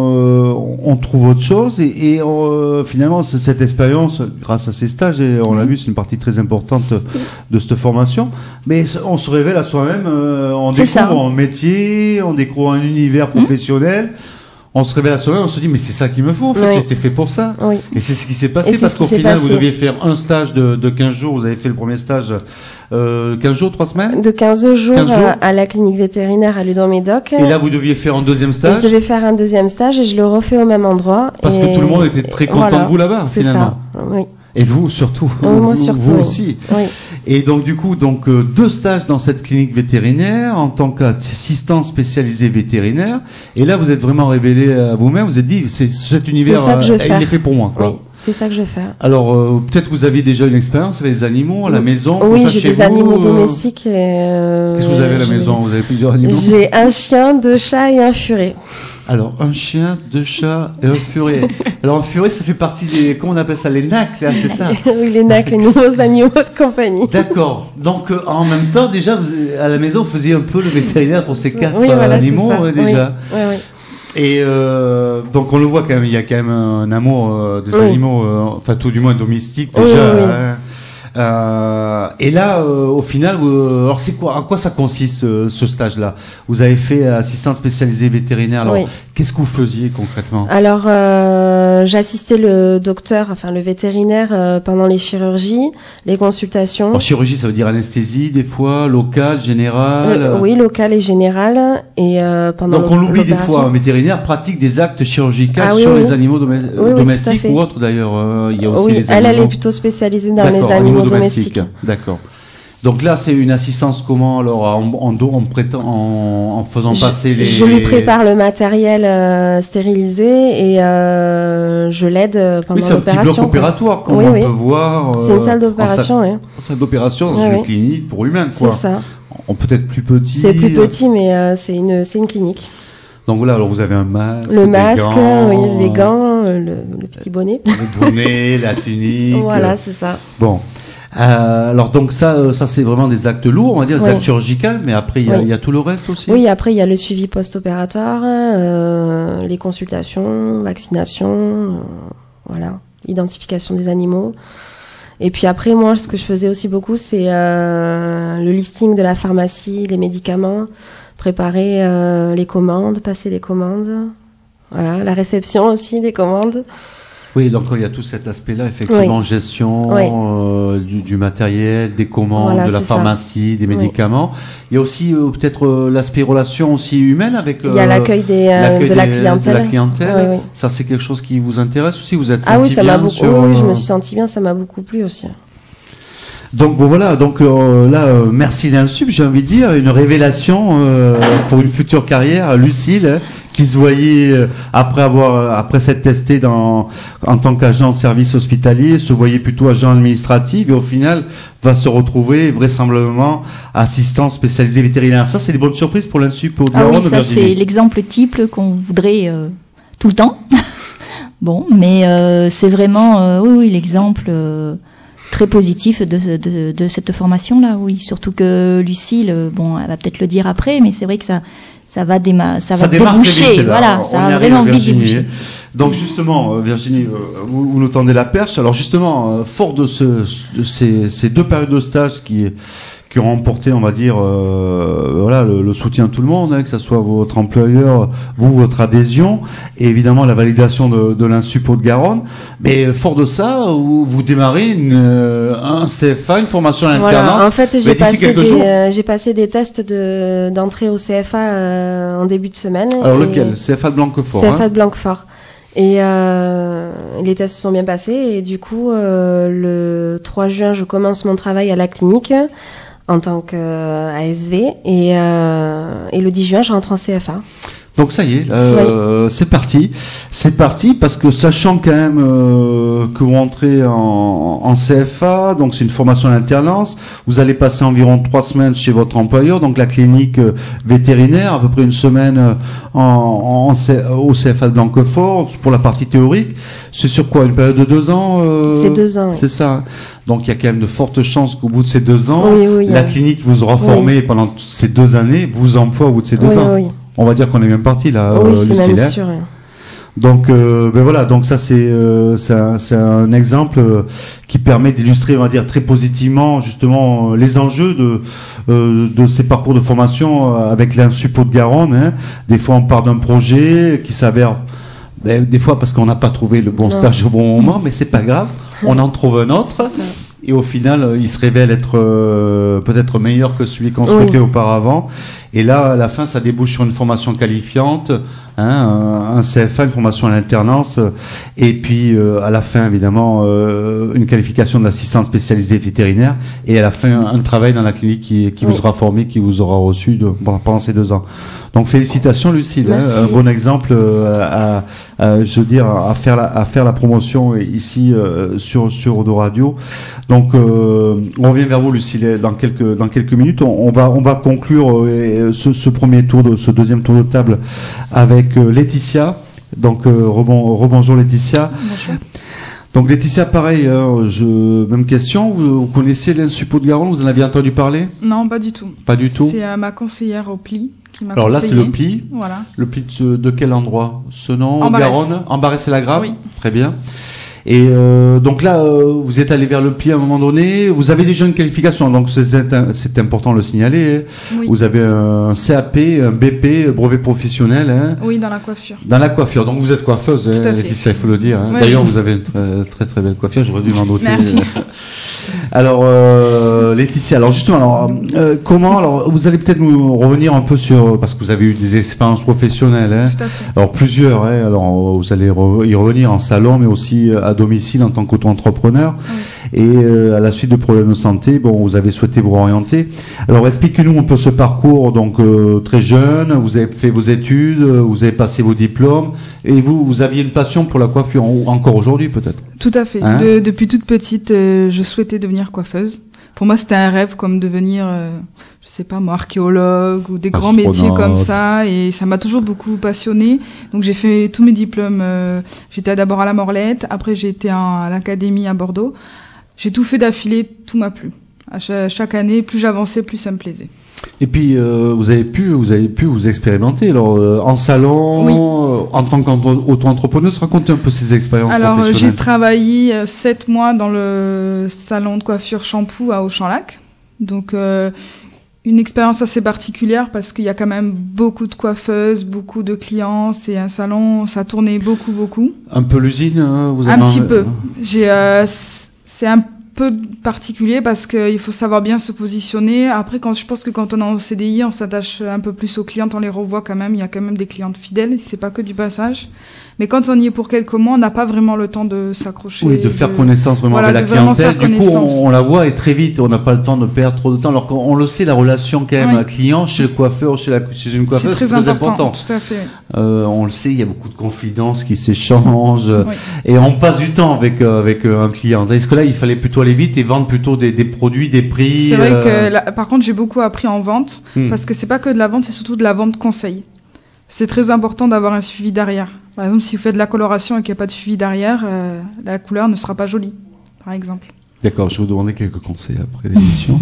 on trouve autre chose. Et finalement, cette expérience, grâce à ces stages, et on l'a vu, c'est une partie très importante de cette formation. Mais on se révèle à soi-même, on découvre un métier, on découvre un univers professionnel. On se révèle à soi-même, on se dit, mais c'est ça qu'il me faut, en fait, j'étais fait pour ça. Oui. Et c'est ce qui s'est passé, parce qu'au final, vous deviez faire un stage de 15 jours, vous avez fait le premier stage 15 jours, 3 semaines? De 15 jours, à la clinique vétérinaire à Ludon-Médoc. Et là, vous deviez faire un deuxième stage? Je devais faire un deuxième stage et je le refais au même endroit. Parce que tout le monde était très content de vous là-bas, finalement. C'est ça, oui. Et vous, surtout. Moi, surtout. Vous aussi. Oui. Et donc, du coup, 2 stages dans cette clinique vétérinaire en tant qu'assistant spécialisé vétérinaire. Et là, vous êtes vraiment révélé à vous-même. Vous êtes dit, cet univers, il est fait pour moi, quoi. Oui, c'est ça que je vais faire. Alors, peut-être que vous aviez déjà une expérience avec les animaux à la maison. Oui, j'ai des animaux domestiques. Qu'est-ce que vous avez à la maison? Vous avez plusieurs animaux? J'ai un chien, 2 chats et un furet. Alors, un chien, 2 chats et un furet. Alors, un furet, ça fait partie des, comment on appelle ça, les NAC, là, c'est ça? Oui, les NAC, les nouveaux animaux de compagnie. D'accord. Donc, en même temps, déjà, à la maison, vous faisiez un peu le vétérinaire pour ces 4 animaux, déjà. Oui, oui. Et donc, on le voit quand même, il y a quand même un amour des animaux, enfin, tout du moins domestiques, déjà. Oui. Et là, au final, alors c'est quoi, à quoi ça consiste ce stage-là? Vous avez fait assistant spécialisé vétérinaire. Alors, qu'est-ce que vous faisiez concrètement? Alors, j'assistais le docteur, enfin le vétérinaire, pendant les chirurgies, les consultations. Alors, chirurgie, ça veut dire anesthésie, des fois, locale, générale. Oui, locale et générale. Et pendant donc, on l'oublie des fois. Un vétérinaire pratique des actes chirurgicaux sur les animaux domestiques ou autres d'ailleurs. Il y a aussi les animaux. Elle est plutôt spécialisée dans les animaux domestiques. D'accord. Donc là, c'est une assistance comment alors en faisant passer les. Je lui prépare le matériel stérilisé et je l'aide pendant l'opération. Oui, c'est un petit bloc opératoire, comme on peut voir. C'est une salle d'opération, oui. Salle d'opération dans une clinique pour humains, quoi. C'est ça. On peut être plus petit. C'est plus petit, mais c'est une clinique. Donc voilà, alors vous avez un masque. Le masque, les gants, le petit bonnet. Le bonnet, la tunique. Voilà, c'est ça. Bon. Alors donc ça c'est vraiment des actes lourds, on va dire, des actes chirurgicaux, mais après il y a tout le reste aussi. Oui, après il y a le suivi post-opératoire, les consultations, vaccination, voilà, identification des animaux. Et puis après moi, ce que je faisais aussi beaucoup, c'est le listing de la pharmacie, les médicaments, préparer les commandes, passer les commandes, voilà, la réception aussi des commandes. Oui, donc il y a tout cet aspect-là, effectivement, gestion du matériel, des commandes, de la pharmacie, des médicaments. Il y a aussi peut-être l'aspect relation aussi humaine avec. Il y a l'accueil de la clientèle. De la clientèle. Oui. Ça, c'est quelque chose qui vous intéresse aussi. Vous êtes senti oui, ça bien m'a beaucoup. Oui, je me suis senti bien. Ça m'a beaucoup plu aussi. Donc bon voilà, donc là merci l'Insup, j'ai envie de dire une révélation pour une future carrière, Lucille, qui se voyait après s'être testée en tant qu'agent de service hospitalier, se voyait plutôt agent administratif et au final va se retrouver vraisemblablement assistant spécialisé vétérinaire. Ça c'est des bonnes surprises pour l'Insup Haute-Garonne. Ah oui, ça c'est l'exemple type qu'on voudrait tout le temps. Bon, mais c'est vraiment oui l'exemple très positif de cette formation-là, oui. Surtout que Lucille, bon, elle va peut-être le dire après, mais c'est vrai que ça va déboucher. Vite, voilà, ça va vraiment vite déboucher. Donc justement, Virginie, vous nous tendez la perche. Alors justement, fort de ces 2 périodes de stage qui ont remporté, on va dire, voilà, le soutien de tout le monde, hein, que ce soit votre employeur, votre adhésion, et évidemment la validation de l'Insup Haute-Garonne. Mais fort de ça, vous démarrez un CFA, une formation à l'alternance. Voilà. En fait, j'ai passé des tests d'entrée au CFA en début de semaine. Alors lequel? CFA de Blanquefort. CFA de Blanquefort. Et les tests se sont bien passés, et du coup, le 3 juin, je commence mon travail à la clinique en tant qu'ASV, et le 10 juin, je rentre en CFA. Donc ça y est, c'est parti parce que sachant quand même que vous rentrez en CFA, donc c'est une formation en alternance, vous allez passer environ 3 semaines chez votre employeur, donc la clinique vétérinaire, à peu près une semaine au CFA de Blanquefort pour la partie théorique. C'est sur quoi, une période de 2 ans C'est 2 ans. Oui. C'est ça. Donc il y a quand même de fortes chances qu'au bout de ces 2 ans, la clinique vous aura formé pendant ces 2 années, vous emploie au bout de ces 2 ans. Oui. On va dire qu'on est même parti là, oui, c'est même sûr. Donc, ben voilà, donc ça c'est un exemple qui permet d'illustrer, on va dire, très positivement justement les enjeux de ces parcours de formation avec l'Insup Haute-Garonne. Hein. Des fois, on part d'un projet qui s'avère, des fois parce qu'on n'a pas trouvé le bon stage au bon moment, mais c'est pas grave, on en trouve un autre. Et au final, il se révèle être peut-être meilleur que celui qu'on souhaitait auparavant. Et là, à la fin, ça débouche sur une formation qualifiante, hein, un CFA, une formation à l'alternance, et puis à la fin, évidemment, une qualification d'assistant spécialisé vétérinaire, et à la fin, un travail dans la clinique qui vous sera formé, qui vous aura reçu pendant ces 2 ans. Donc félicitations, Lucille, hein, un bon exemple je veux dire, à faire la promotion ici sur Odo Radio. Donc on revient vers vous, Lucille, dans quelques minutes. On va conclure ce premier tour ce deuxième tour de table avec Laetitia. Donc rebonjour Laetitia. Bonjour. Donc Laetitia, pareil, même question. Vous connaissez l'Insup Haute-Garonne? Vous en aviez entendu parler? Non, pas du tout. Pas du tout. C'est ma conseillère au PLI qui m'a Alors conseillé. là, c'est le PLI. Voilà. Le PLI de quel endroit? Senon, Haute-Garonne. Ambarès-et-Lagrave. Oui. Très bien. Et donc là, vous êtes allé vers le PLI à un moment donné. Vous avez déjà une qualification, donc c'est important de le signaler. Hein. Oui. Vous avez un CAP, un BP, brevet professionnel. Hein. Oui, dans la coiffure. Dans la coiffure. Donc vous êtes coiffeuse, hein, Laetitia, il faut le dire. Hein. Oui. D'ailleurs, vous avez une très très très belle coiffure. J'aurais dû m'en douter. Merci. Alors Laetitia, alors justement, comment, alors vous allez peut-être nous revenir un peu sur, parce que vous avez eu des expériences professionnelles. Hein. Tout à fait. Alors plusieurs. Hein. Alors vous allez y revenir en salon, mais aussi à domicile en tant qu'auto-entrepreneur. Oui. Et à la suite de problèmes de santé, vous avez souhaité vous orienter. Alors expliquez-nous un peu ce parcours. Donc très jeune, vous avez fait vos études, vous avez passé vos diplômes, et vous aviez une passion pour la coiffure, encore aujourd'hui peut-être. Tout à fait. Hein? Depuis toute petite, je souhaitais devenir coiffeuse. Pour moi, c'était un rêve comme devenir, je sais pas moi, archéologue ou des grands métiers comme ça. Et ça m'a toujours beaucoup passionnée. Donc j'ai fait tous mes diplômes. J'étais d'abord à la Morlette, après j'ai été à l'académie à Bordeaux. J'ai tout fait d'affilée, tout m'a plu. À chaque année, plus j'avançais, plus ça me plaisait. Et puis vous avez pu vous expérimenter alors en salon, oui. En tant qu'auto-entrepreneuse. Racontez un peu ces expériences professionnelles. Alors j'ai travaillé 7 mois dans le salon de coiffure Shampoo à Auchan-Lac. Donc une expérience assez particulière parce qu'il y a quand même beaucoup de coiffeuses, beaucoup de clients. C'est un salon, ça tournait beaucoup. Un peu l'usine, hein, vous avez un petit peu. C'est un peu particulier parce qu'il faut savoir bien se positionner. Après, je pense que quand on est en CDI, on s'attache un peu plus aux clientes, on les revoit quand même. Il y a quand même des clientes fidèles, c'est pas que du passage. Mais quand on y est pour quelques mois, on n'a pas vraiment le temps de s'accrocher. Oui, de faire connaissance vraiment avec la clientèle. Du coup, on la voit et très vite, on n'a pas le temps de perdre trop de temps. Alors qu'on le sait, la relation quand même client, chez le coiffeur, chez une coiffeuse, c'est très important. Tout à fait. On le sait, il y a beaucoup de confidences qui s'échangent et on passe du temps avec un client. Est-ce que là, il fallait plutôt aller vite et vendre plutôt des produits, des prix? C'est vrai que là, par contre, j'ai beaucoup appris en vente parce que c'est pas que de la vente, c'est surtout de la vente conseil. C'est très important d'avoir un suivi derrière. Par exemple, si vous faites de la coloration et qu'il n'y a pas de suivi derrière, la couleur ne sera pas jolie, par exemple. D'accord, je vais vous demander quelques conseils après l'émission.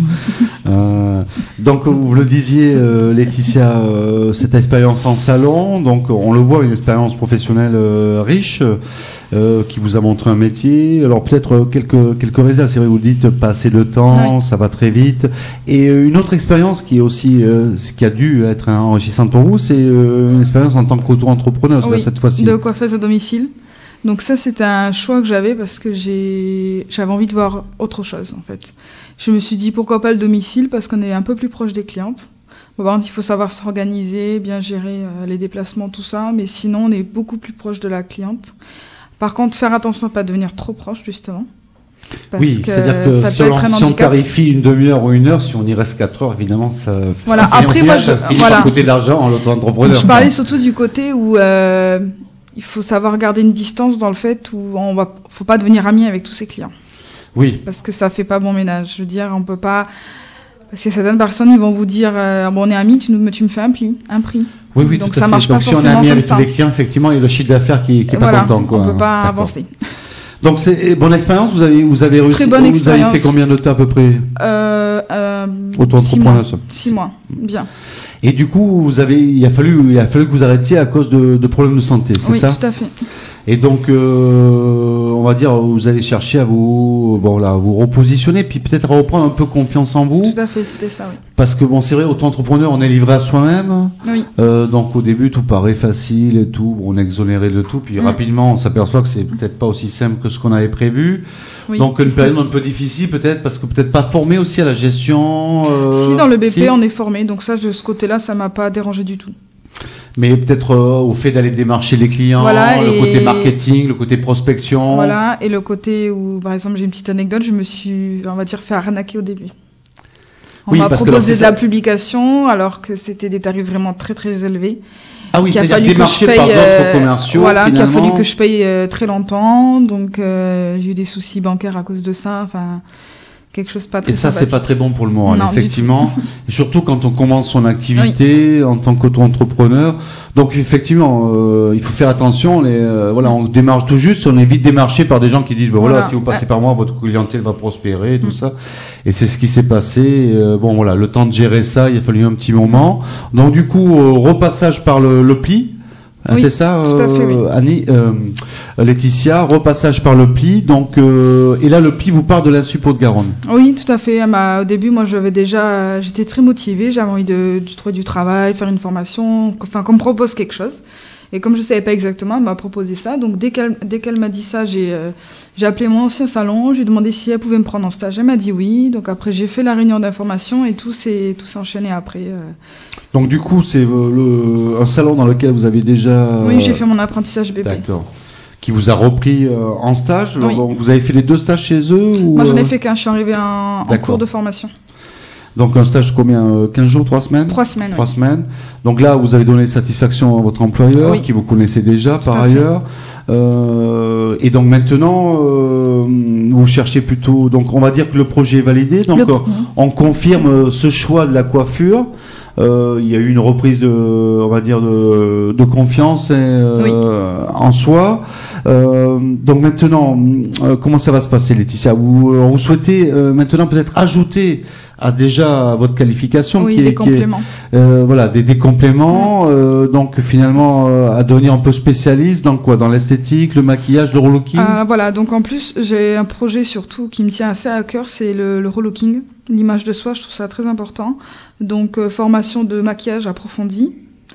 Donc, vous le disiez, Laetitia, cette expérience en salon, donc on le voit, une expérience professionnelle riche, qui vous a montré un métier. Alors peut-être quelques réserves, c'est vrai, vous dites pas assez de temps, ça va très vite. Et une autre expérience qui est aussi, ce qui a dû être enrichissante pour vous, c'est une expérience en tant qu'auto-entrepreneuse, là, cette fois-ci. De coiffeuse à domicile. Donc ça, c'était un choix que j'avais parce que j'avais envie de voir autre chose, en fait. Je me suis dit, pourquoi pas le domicile, parce qu'on est un peu plus proche des clientes. Bon, par contre, il faut savoir s'organiser, bien gérer les déplacements, tout ça, mais sinon, on est beaucoup plus proche de la cliente. Par contre, faire attention à ne pas devenir trop proche, justement. Parce c'est-à-dire que si on tarifie une demi-heure ou une heure, si on y reste 4 heures, évidemment, ça... Voilà, après, moi, ça finit par coûter de l'argent en l'auto-entrepreneur. Je parlais surtout du côté où... il faut savoir garder une distance dans le fait où faut pas devenir ami avec tous ses clients. Oui. Parce que ça fait pas bon ménage. Je veux dire, on peut pas, parce que certaines personnes, ils vont vous dire, bon, on est amis, tu me fais un prix. Oui, donc tout à ça fait. marche donc pas si on est forcément ami comme avec ça. tous les clients, effectivement, il y a le chiffre d'affaires qui est pas content, quoi. On peut pas avancer. Donc c'est bonne expérience, vous avez réussi. Très bonne expérience. Vous avez fait combien de temps à peu près? Auto-entrepreneuse. 6 mois. Bien. Et du coup, il a fallu que vous arrêtiez à cause de problèmes de santé, c'est ça? Oui, tout à fait. Et donc, on va dire, vous allez chercher à vous repositionner, puis peut-être à reprendre un peu confiance en vous. Tout à fait, c'était ça, oui. Parce que bon, c'est vrai, auto-entrepreneur, on est livré à soi-même. Oui. Donc au début, tout paraît facile et tout, on est exonéré de tout, puis rapidement, on s'aperçoit que c'est peut-être pas aussi simple que ce qu'on avait prévu. Oui. Donc une période un peu difficile peut-être, parce que peut-être pas formé aussi à la gestion. Si, dans le BP, on est formé, donc ça, de ce côté-là, ça m'a pas dérangé du tout. Mais peut-être au fait d'aller démarcher les clients, le côté marketing, le côté prospection. Voilà, et le côté où, par exemple, j'ai une petite anecdote, je me suis, on va dire, fait arnaquer au début. On m'a proposé de la publication, alors que c'était des tarifs vraiment très très élevés. Ah oui, c'est-à-dire démarché par d'autres commerciaux. Voilà, finalement. qu'il a fallu que je paye très longtemps, donc j'ai eu des soucis bancaires à cause de ça, enfin... quelque chose pas très sympathique. C'est pas très bon pour le moral, effectivement. Et surtout quand on commence son activité en tant qu'auto-entrepreneur. Donc effectivement, il faut faire attention. On démarche tout juste, on est vite démarché par des gens qui disent si vous passez par moi, votre clientèle va prospérer, tout ça. Et c'est ce qui s'est passé. Le temps de gérer ça, il a fallu un petit moment. Donc du coup, repassage par le pli. Oui, c'est ça, tout à fait, oui. Annie, Laetitia, repassage par le pli. Donc, et là, le pli vous part de l'Insup Haute-Garonne. Oui, tout à fait. Au début, moi, j'étais très motivée. J'avais envie de trouver du travail, faire une formation, qu'on me propose quelque chose. Et comme je savais pas exactement, elle m'a proposé ça. Donc dès qu'elle m'a dit ça, j'ai appelé mon ancien salon, j'ai demandé si elle pouvait me prendre en stage. Elle m'a dit oui. Donc après j'ai fait la réunion d'information et tout s'est enchaîné après. Donc du coup c'est un salon dans lequel vous avez déjà. Oui, j'ai fait mon apprentissage BP. D'accord. Qui vous a repris en stage. Oui. Donc, vous avez fait les 2 stages chez eux ou Moi j'en ai fait qu'un. Je suis arrivée en cours de formation. Donc un stage combien 15 jours, 3 semaines 3 semaines. 3 semaines. Donc là, vous avez donné satisfaction à votre employeur, qui vous connaissait déjà par ailleurs. Et donc maintenant, vous cherchez plutôt... Donc on va dire que le projet est validé. Donc on confirme ce choix de la coiffure. Il y a eu une reprise de confiance en soi. Donc maintenant, comment ça va se passer, Laetitia? Vous souhaitez maintenant peut-être ajouter à votre qualification des compléments. Des compléments. Donc finalement, à devenir un peu spécialiste dans quoi? Dans l'esthétique, le maquillage, le relooking. Donc en plus, j'ai un projet surtout qui me tient assez à cœur, c'est le relooking. L'image de soi, je trouve ça très important. Donc, formation de maquillage approfondie.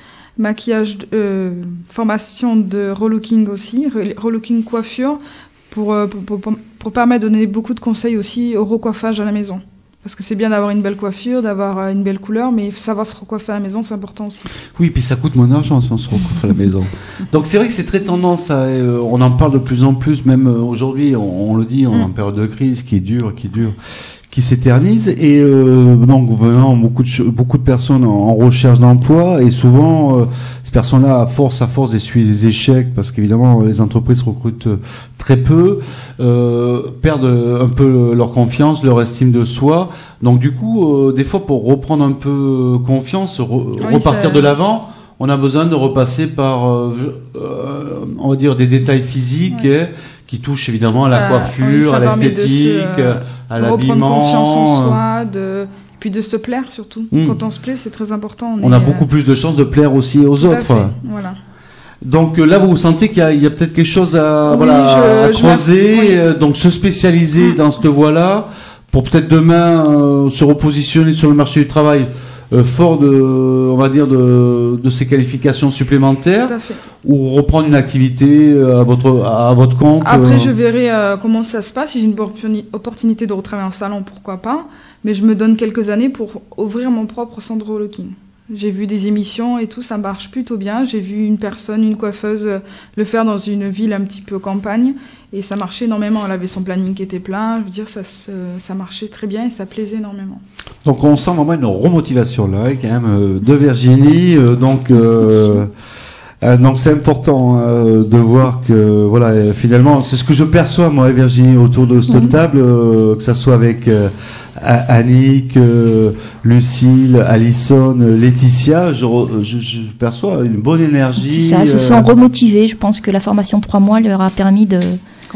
Formation de relooking aussi. Relooking coiffure pour permettre de donner beaucoup de conseils aussi au recoiffage à la maison. Parce que c'est bien d'avoir une belle coiffure, d'avoir une belle couleur, mais savoir se recoiffer à la maison, c'est important aussi. Oui, puis ça coûte moins d'argent si on se recoiffe à la maison. Donc c'est vrai que c'est très tendance, on en parle de plus en plus, même aujourd'hui, on le dit, on est en période de crise qui dure, qui s'éternise, et donc vraiment beaucoup de personnes en recherche d'emploi, et souvent ces personnes-là à force d'essuyer des échecs, parce qu'évidemment les entreprises recrutent très peu, perdent un peu leur confiance, leur estime de soi. Donc du coup, des fois pour reprendre un peu confiance, repartir de l'avant, on a besoin de repasser par, on va dire, des détails physiques qui qui touche évidemment à la coiffure, oui, à l'esthétique, à l'habillement. Reprendre confiance en soi, puis de se plaire surtout. Quand on se plaît, c'est très important. On a beaucoup plus de chances de plaire aussi aux autres. Tout à fait, voilà. Donc là, vous sentez qu'il y a peut-être quelque chose à, à creuser, donc se spécialiser dans cette voie-là, pour peut-être demain se repositionner sur le marché du travail fort on va dire, de ces qualifications supplémentaires, ou reprendre une activité à votre compte. Après, je verrai comment ça se passe. Si j'ai une opportunité de retravailler en salon, pourquoi pas. Mais je me donne quelques années pour ouvrir mon propre centre de relooking. J'ai vu des émissions et tout, ça marche plutôt bien. J'ai vu une coiffeuse, le faire dans une ville un petit peu campagne, et ça marchait énormément. Elle avait son planning qui était plein. Je veux dire, ça marchait très bien et ça plaisait énormément. Donc on sent vraiment une remotivation là, quand même, de Virginie. Donc c'est important de voir que voilà, finalement, c'est ce que je perçois moi, Virginie, autour de cette table, que ça soit avec Annick, Lucille, Alison, Laetitia, je perçois une bonne énergie. Ça, se sont remotivés. Je pense que la formation de 3 mois leur a permis de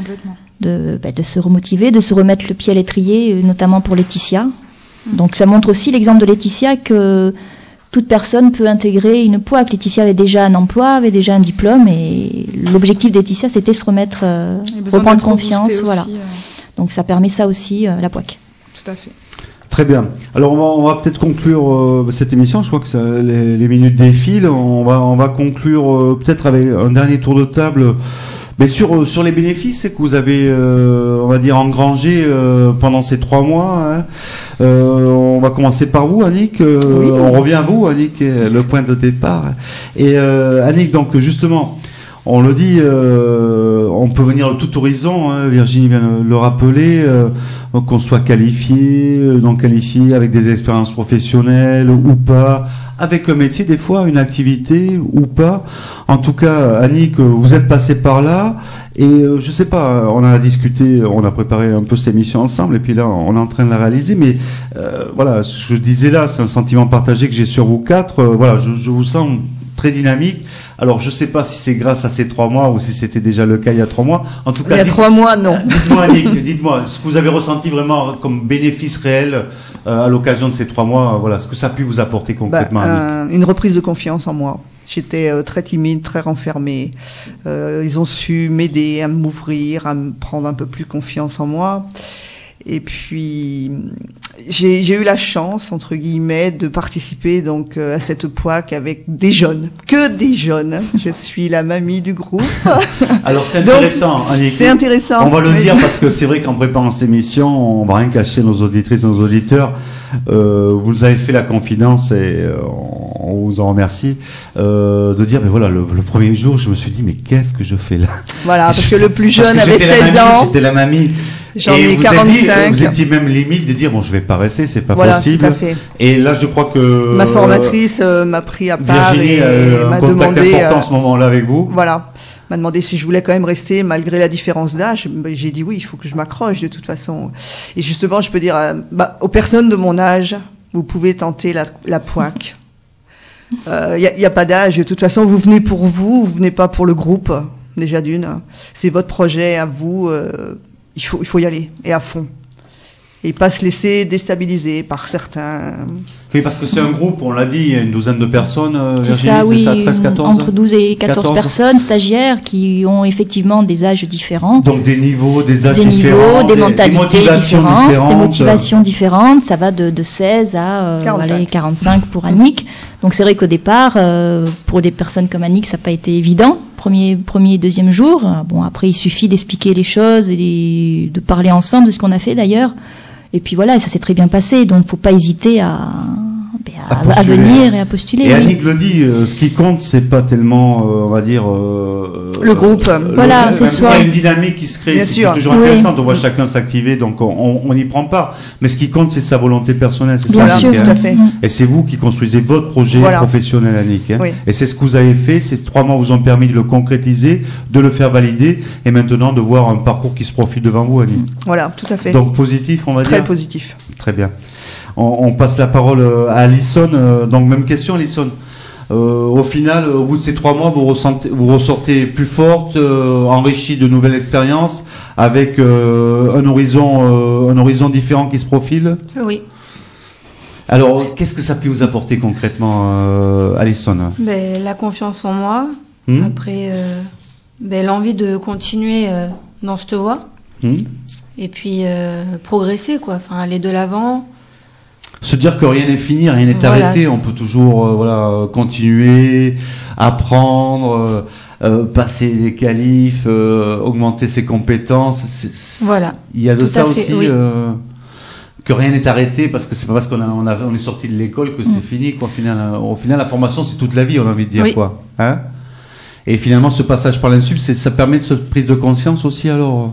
se remotiver, de se remettre le pied à l'étrier, notamment pour Laetitia. Donc ça montre aussi l'exemple de Laetitia que toute personne peut intégrer une POAC. Laetitia avait déjà un emploi, avait déjà un diplôme, et l'objectif de Laetitia, c'était se remettre, reprendre confiance. Voilà. Donc ça permet ça aussi, la POAC. Tout à fait. Très bien. Alors on va peut-être conclure cette émission. Je crois que les minutes défilent. On va conclure peut-être avec un dernier tour de table. Mais sur les bénéfices que vous avez, on va dire, engrangés pendant ces 3 mois, on va commencer par vous, Annick. Oui. On revient à vous, Annick, le point de départ. Et Annick, donc justement, on le dit, on peut venir de tout horizon. Virginie vient de le rappeler, qu'on soit qualifié, non qualifié, avec des expériences professionnelles ou pas, avec un métier, des fois, une activité ou pas. En tout cas, Annick, vous êtes passée par là, et je sais pas, on a discuté, on a préparé un peu cette émission ensemble, et puis là, on est en train de la réaliser, mais voilà, ce que je disais là, c'est un sentiment partagé que j'ai sur vous 4. Voilà, je vous sens très dynamique. Alors, je sais pas si c'est grâce à ces 3 mois ou si c'était déjà le cas il y a 3 mois. En tout cas, il y a 3 mois, non. Dites-moi, Annick, dites-moi ce que vous avez ressenti vraiment comme bénéfice réel à l'occasion de ces 3 mois. Voilà, ce que ça a pu vous apporter concrètement. Une reprise de confiance en moi. J'étais très timide, très renfermée. Ils ont su m'aider à m'ouvrir, à me prendre un peu plus confiance en moi. Et puis, j'ai eu la chance, entre guillemets, de participer donc à cette POAC avec des jeunes, que des jeunes. Je suis la mamie du groupe. Alors c'est intéressant. Donc, c'est intéressant. On va le dire parce que c'est vrai qu'en préparant cette émission, on va rien cacher nos auditrices, nos auditeurs. Vous nous avez fait la confidence et on vous en remercie de dire mais voilà le premier jour je me suis dit mais qu'est-ce que je fais là. Voilà parce que le plus jeune avait 16 ans. J'étais la mamie. J'en ai 45. Vous étiez même limite de dire bon je vais pas rester, c'est pas possible. Tout à fait. Et là je crois que ma formatrice m'a pris à part Virginie, et m'a demandé important ce moment-là avec vous. Voilà. M'a demandé si je voulais quand même rester malgré la différence d'âge. J'ai dit oui, il faut que je m'accroche de toute façon. Et justement, je peux dire aux personnes de mon âge, vous pouvez tenter la POAC. Y a pas d'âge. De toute façon, vous venez pour vous venez pas pour le groupe. Déjà d'une. C'est votre projet à vous. Il faut y aller et à fond. Et pas se laisser déstabiliser par certains. Oui, parce que c'est un groupe, on l'a dit, il y a une douzaine de personnes. C'est ça, oui, 13, 14, entre 12 et 14 personnes, stagiaires, qui ont effectivement des âges différents. Donc des niveaux, des âges différents. Des mentalités différentes, des motivations différentes. Ça va de 16 à 45 pour Annick. Donc c'est vrai qu'au départ, pour des personnes comme Annick, ça n'a pas été évident. Premier et deuxième jour. Bon, après, il suffit d'expliquer les choses et de parler ensemble de ce qu'on a fait d'ailleurs. Et puis voilà, ça s'est très bien passé, donc faut pas hésiter à venir et à postuler. Et Annick le dit, ce qui compte, c'est pas tellement, on va dire, le groupe. Voilà, c'est ça. C'est une dynamique qui se crée, c'est toujours intéressant de voir chacun s'activer, donc on y prend part. Mais ce qui compte, c'est sa volonté personnelle, c'est bien ça. Sûr, tout à fait. Et c'est vous qui construisez votre projet professionnel, Annick. Hein. Oui. Et c'est ce que vous avez fait. Ces 3 mois vous ont permis de le concrétiser, de le faire valider, et maintenant de voir un parcours qui se profile devant vous, Annick. Voilà, tout à fait. Donc positif, on va dire. Très positif. Très bien. On passe la parole à Alison. Donc même question, Alison. Au final, au bout de ces 3 mois, vous ressortez plus forte, enrichie de nouvelles expériences, avec un horizon différent qui se profile. Oui. Alors, qu'est-ce que ça peut vous apporter concrètement, Alison? La confiance en moi. Après, l'envie de continuer dans cette voie. Et puis progresser, quoi. Enfin, aller de l'avant. Se dire que rien n'est fini, rien n'est arrêté, on peut toujours continuer, apprendre, passer des qualifs, augmenter ses compétences. Voilà. Il y a de tout ça aussi, oui. Que rien n'est arrêté, parce que c'est pas parce qu'on est sorti de l'école que c'est fini, quoi. Au final, la formation, c'est toute la vie, on a envie de dire, quoi. Hein? Et finalement, ce passage par l'INSUP, ça permet de cette prise de conscience aussi, alors?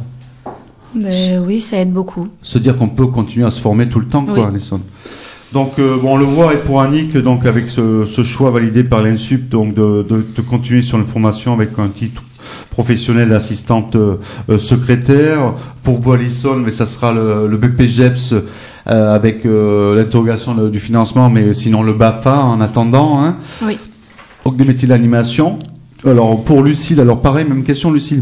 Oui, ça aide beaucoup. Se dire qu'on peut continuer à se former tout le temps, quoi, Alison. Donc, on le voit, et pour Annick, donc, avec ce choix validé par l'INSUP, donc, de continuer sur une formation avec un titre professionnel d'assistante secrétaire. Pour vous, Alison, mais ça sera le BPGEPS, avec l'interrogation du financement, mais sinon le BAFA en attendant, hein. Oui. Donc, des métiers d'animation. Alors, pour Lucille, alors pareil, même question, Lucille.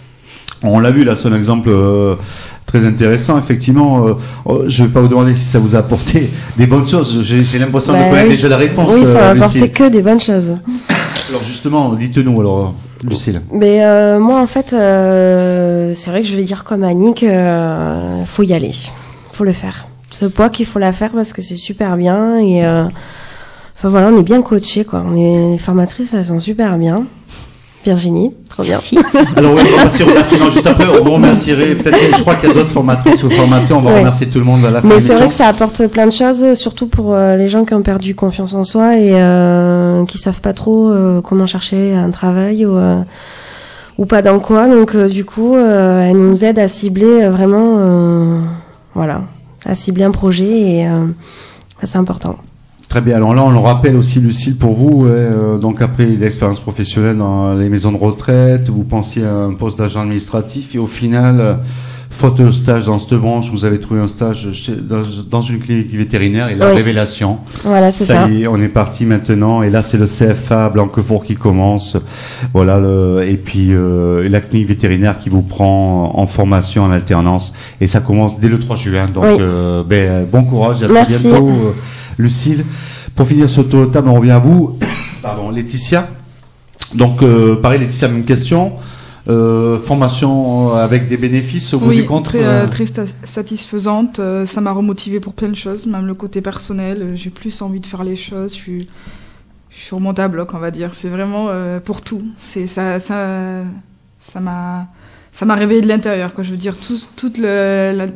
On l'a vu là, c'est un exemple très intéressant. Effectivement, je ne vais pas vous demander si ça vous a apporté des bonnes choses. J'ai l'impression de connaître déjà la réponse. Oui, ça m'a apporté que des bonnes choses. Alors justement, dites-nous alors, Lucille. Mais moi, en fait, c'est vrai que je vais dire comme Annick, faut y aller, faut le faire. Ce poids qu'il faut la faire parce que c'est super bien et enfin voilà, on est bien coachés, quoi. Les formatrices, elles sont super bien. Virginie, trop bien. Merci. Alors oui, on va passer au remerciement juste après. On vous remercierait. Peut-être, je crois qu'il y a d'autres formatrices ou formateurs. On va remercier tout le monde à la fin. Mais c'est vrai que ça apporte plein de choses, surtout pour les gens qui ont perdu confiance en soi et qui savent pas trop comment chercher un travail ou pas dans quoi. Donc du coup, elle nous aide à cibler vraiment, à cibler un projet et c'est important. Très bien. Alors là, on le rappelle aussi, Lucille, pour vous, donc après l'expérience professionnelle dans les maisons de retraite, vous pensiez à un poste d'agent administratif et au final, faute de stage dans cette branche, vous avez trouvé un stage dans une clinique vétérinaire et la révélation. Voilà, c'est ça. Ça y est, on est parti maintenant et là, c'est le CFA Blanquefort qui commence. Voilà, et puis la clinique vétérinaire qui vous prend en formation, en alternance et ça commence dès le 3 juin. Donc, bon courage et à très bientôt. Lucille, pour finir ce tour de table, on revient à vous. Pardon, Laetitia. Donc, pareil, Laetitia, même question. Formation avec des bénéfices au bout du compte. Très satisfaisante. Ça m'a remotivée pour plein de choses, même le côté personnel. J'ai plus envie de faire les choses. Je suis remontée à bloc, on va dire. C'est vraiment pour tout. Ça m'a réveillée de l'intérieur, quoi. Je veux dire, toute la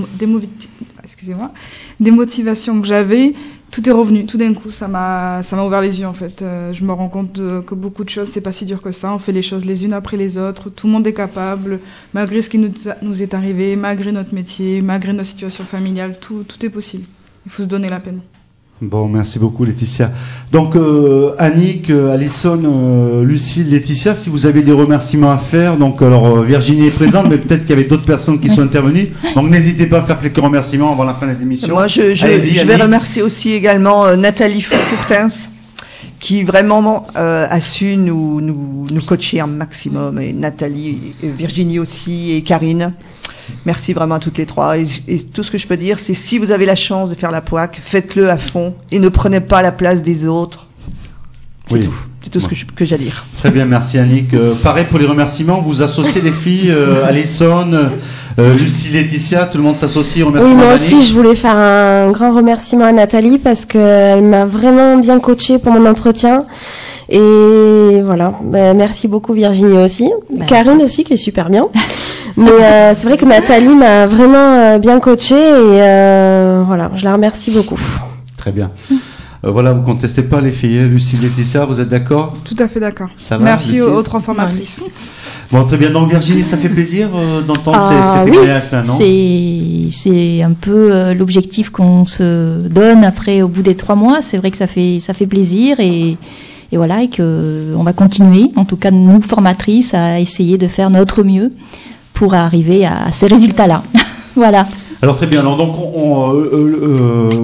démotivation que j'avais, tout est revenu. Tout d'un coup, ça m'a ouvert les yeux, en fait. Je me rends compte que beaucoup de choses, c'est pas si dur que ça. On fait les choses les unes après les autres. Tout le monde est capable, malgré ce qui nous est arrivé, malgré notre métier, malgré nos situations familiales. Tout est possible. Il faut se donner la peine. Bon, merci beaucoup, Laetitia. Donc, Annick, Alison, Lucille, Laetitia, si vous avez des remerciements à faire, donc, alors, Virginie est présente, mais peut-être qu'il y avait d'autres personnes qui sont intervenues. Donc, n'hésitez pas à faire quelques remerciements avant la fin des émissions. Moi, je vais remercier aussi également Nathalie Courtins, qui vraiment a su nous coacher un maximum, et Nathalie, et Virginie aussi, et Karine. Merci vraiment à toutes les trois. Et tout ce que je peux dire, c'est si vous avez la chance de faire la POAC, faites-le à fond et ne prenez pas la place des autres. C'est tout. C'est tout ce que j'ai à dire. Très bien, merci Annick. Pareil pour les remerciements, vous associez les filles, Alison, Lucie, Laetitia, tout le monde s'associe. Oui, moi aussi, je voulais faire un grand remerciement à Nathalie parce qu'elle m'a vraiment bien coachée pour mon entretien. Et voilà, merci beaucoup Virginie aussi. Karine aussi qui est super bien. Mais c'est vrai que Nathalie m'a vraiment bien coachée et voilà, je la remercie beaucoup. Très bien. Voilà, vous contestez pas les filles, Lucie, Laetitia, vous êtes d'accord? Tout à fait d'accord. Ça va, merci aux trois formatrices. Bon, très bien. Donc Virginie, ça fait plaisir d'entendre ces témoignages-là, non? C'est un peu l'objectif qu'on se donne après au bout des 3 mois. C'est vrai que ça fait plaisir et voilà, et que on va continuer, en tout cas nous formatrices, à essayer de faire notre mieux pour arriver à ces résultats-là. Voilà. Alors très bien. Alors donc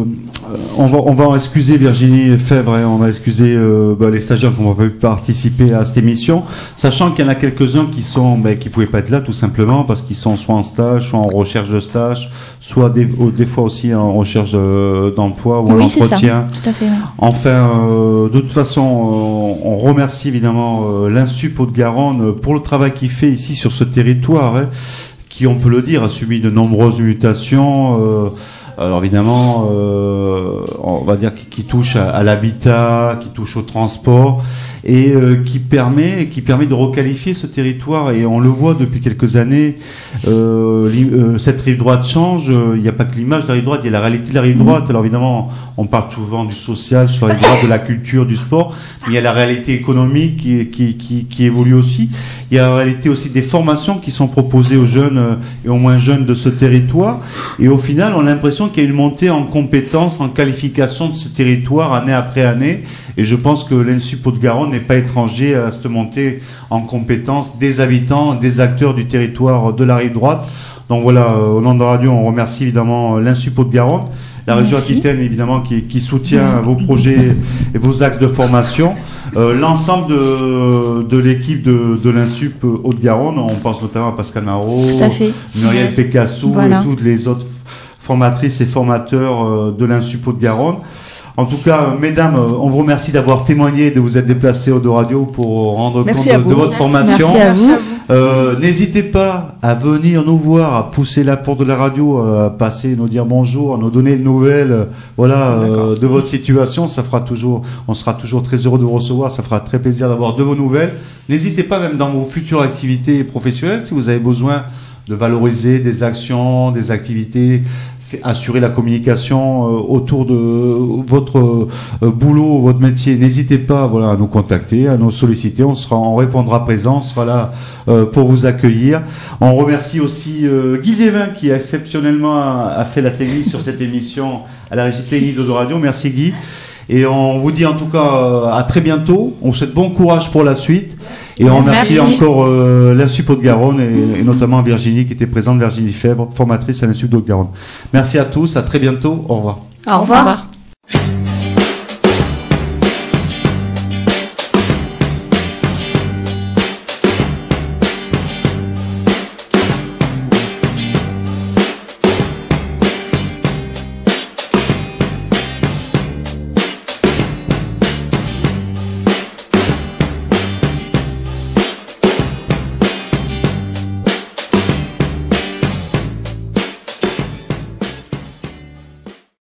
On va excuser Virginie Fèvre, on va excuser les stagiaires qui n'ont pas pu participer à cette émission, sachant qu'il y en a quelques-uns qui pouvaient pas être là tout simplement parce qu'ils sont soit en stage, soit en recherche de stage, soit des fois aussi en recherche d'emploi ou en entretien. C'est ça, tout à fait. Ouais. Enfin, de toute façon, on remercie évidemment l'Insup Haute-Garonne pour le travail qu'il fait ici sur ce territoire, qui, on peut le dire, a subi de nombreuses mutations. Alors évidemment, on va dire qui touche à l'habitat, qui touche au transport et qui permet de requalifier ce territoire. Et on le voit depuis quelques années, cette rive droite change. Il n'y a pas que l'image de la rive droite, il y a la réalité de la rive droite. Alors évidemment, on parle souvent du social sur la rive droite, de la culture, du sport, mais il y a la réalité économique qui évolue aussi. Il y a la réalité aussi des formations qui sont proposées aux jeunes et aux moins jeunes de ce territoire. Et au final, on a l'impression qu'il y a une montée en compétences, en qualification de ce territoire année après année. Et je pense que l'Insup Haute-Garonne n'est pas étranger à cette montée en compétences des habitants, des acteurs du territoire de la rive droite. Donc voilà, au nom de la radio, on remercie évidemment l'Insup Haute-Garonne, la région Aquitaine évidemment qui soutient vos projets et vos axes de formation. L'ensemble de l'équipe de l'Insup Haute-Garonne, on pense notamment à Pascal Marot, Muriel Pécassou et toutes les autres formatrices et formateurs de l'Insup Haute-Garonne. En tout cas, mesdames, on vous remercie d'avoir témoigné, de vous être déplacées au Radio pour rendre compte de votre formation. Merci à vous. N'hésitez pas à venir nous voir, à pousser la porte de la radio, à passer, nous dire bonjour, à nous donner de nouvelles, de votre situation. On sera toujours très heureux de vous recevoir. Ça fera très plaisir d'avoir de vos nouvelles. N'hésitez pas, même dans vos futures activités professionnelles, si vous avez besoin de valoriser des actions, des activités, assurer la communication autour de votre boulot, votre métier. N'hésitez pas, à nous contacter, à nous solliciter. On répondra présent, on sera là pour vous accueillir. On remercie aussi Guy Lévin qui exceptionnellement a fait la technique sur cette émission à la régie technique de Radio. Merci Guy. Et on vous dit en tout cas à très bientôt. On vous souhaite bon courage pour la suite. Et on remercie encore l'Insup Haute-Garonne et notamment Virginie qui était présente, Virginie Fèvre, formatrice à l'Insup Haute-Garonne. Merci à tous, à très bientôt. Au revoir. Au revoir.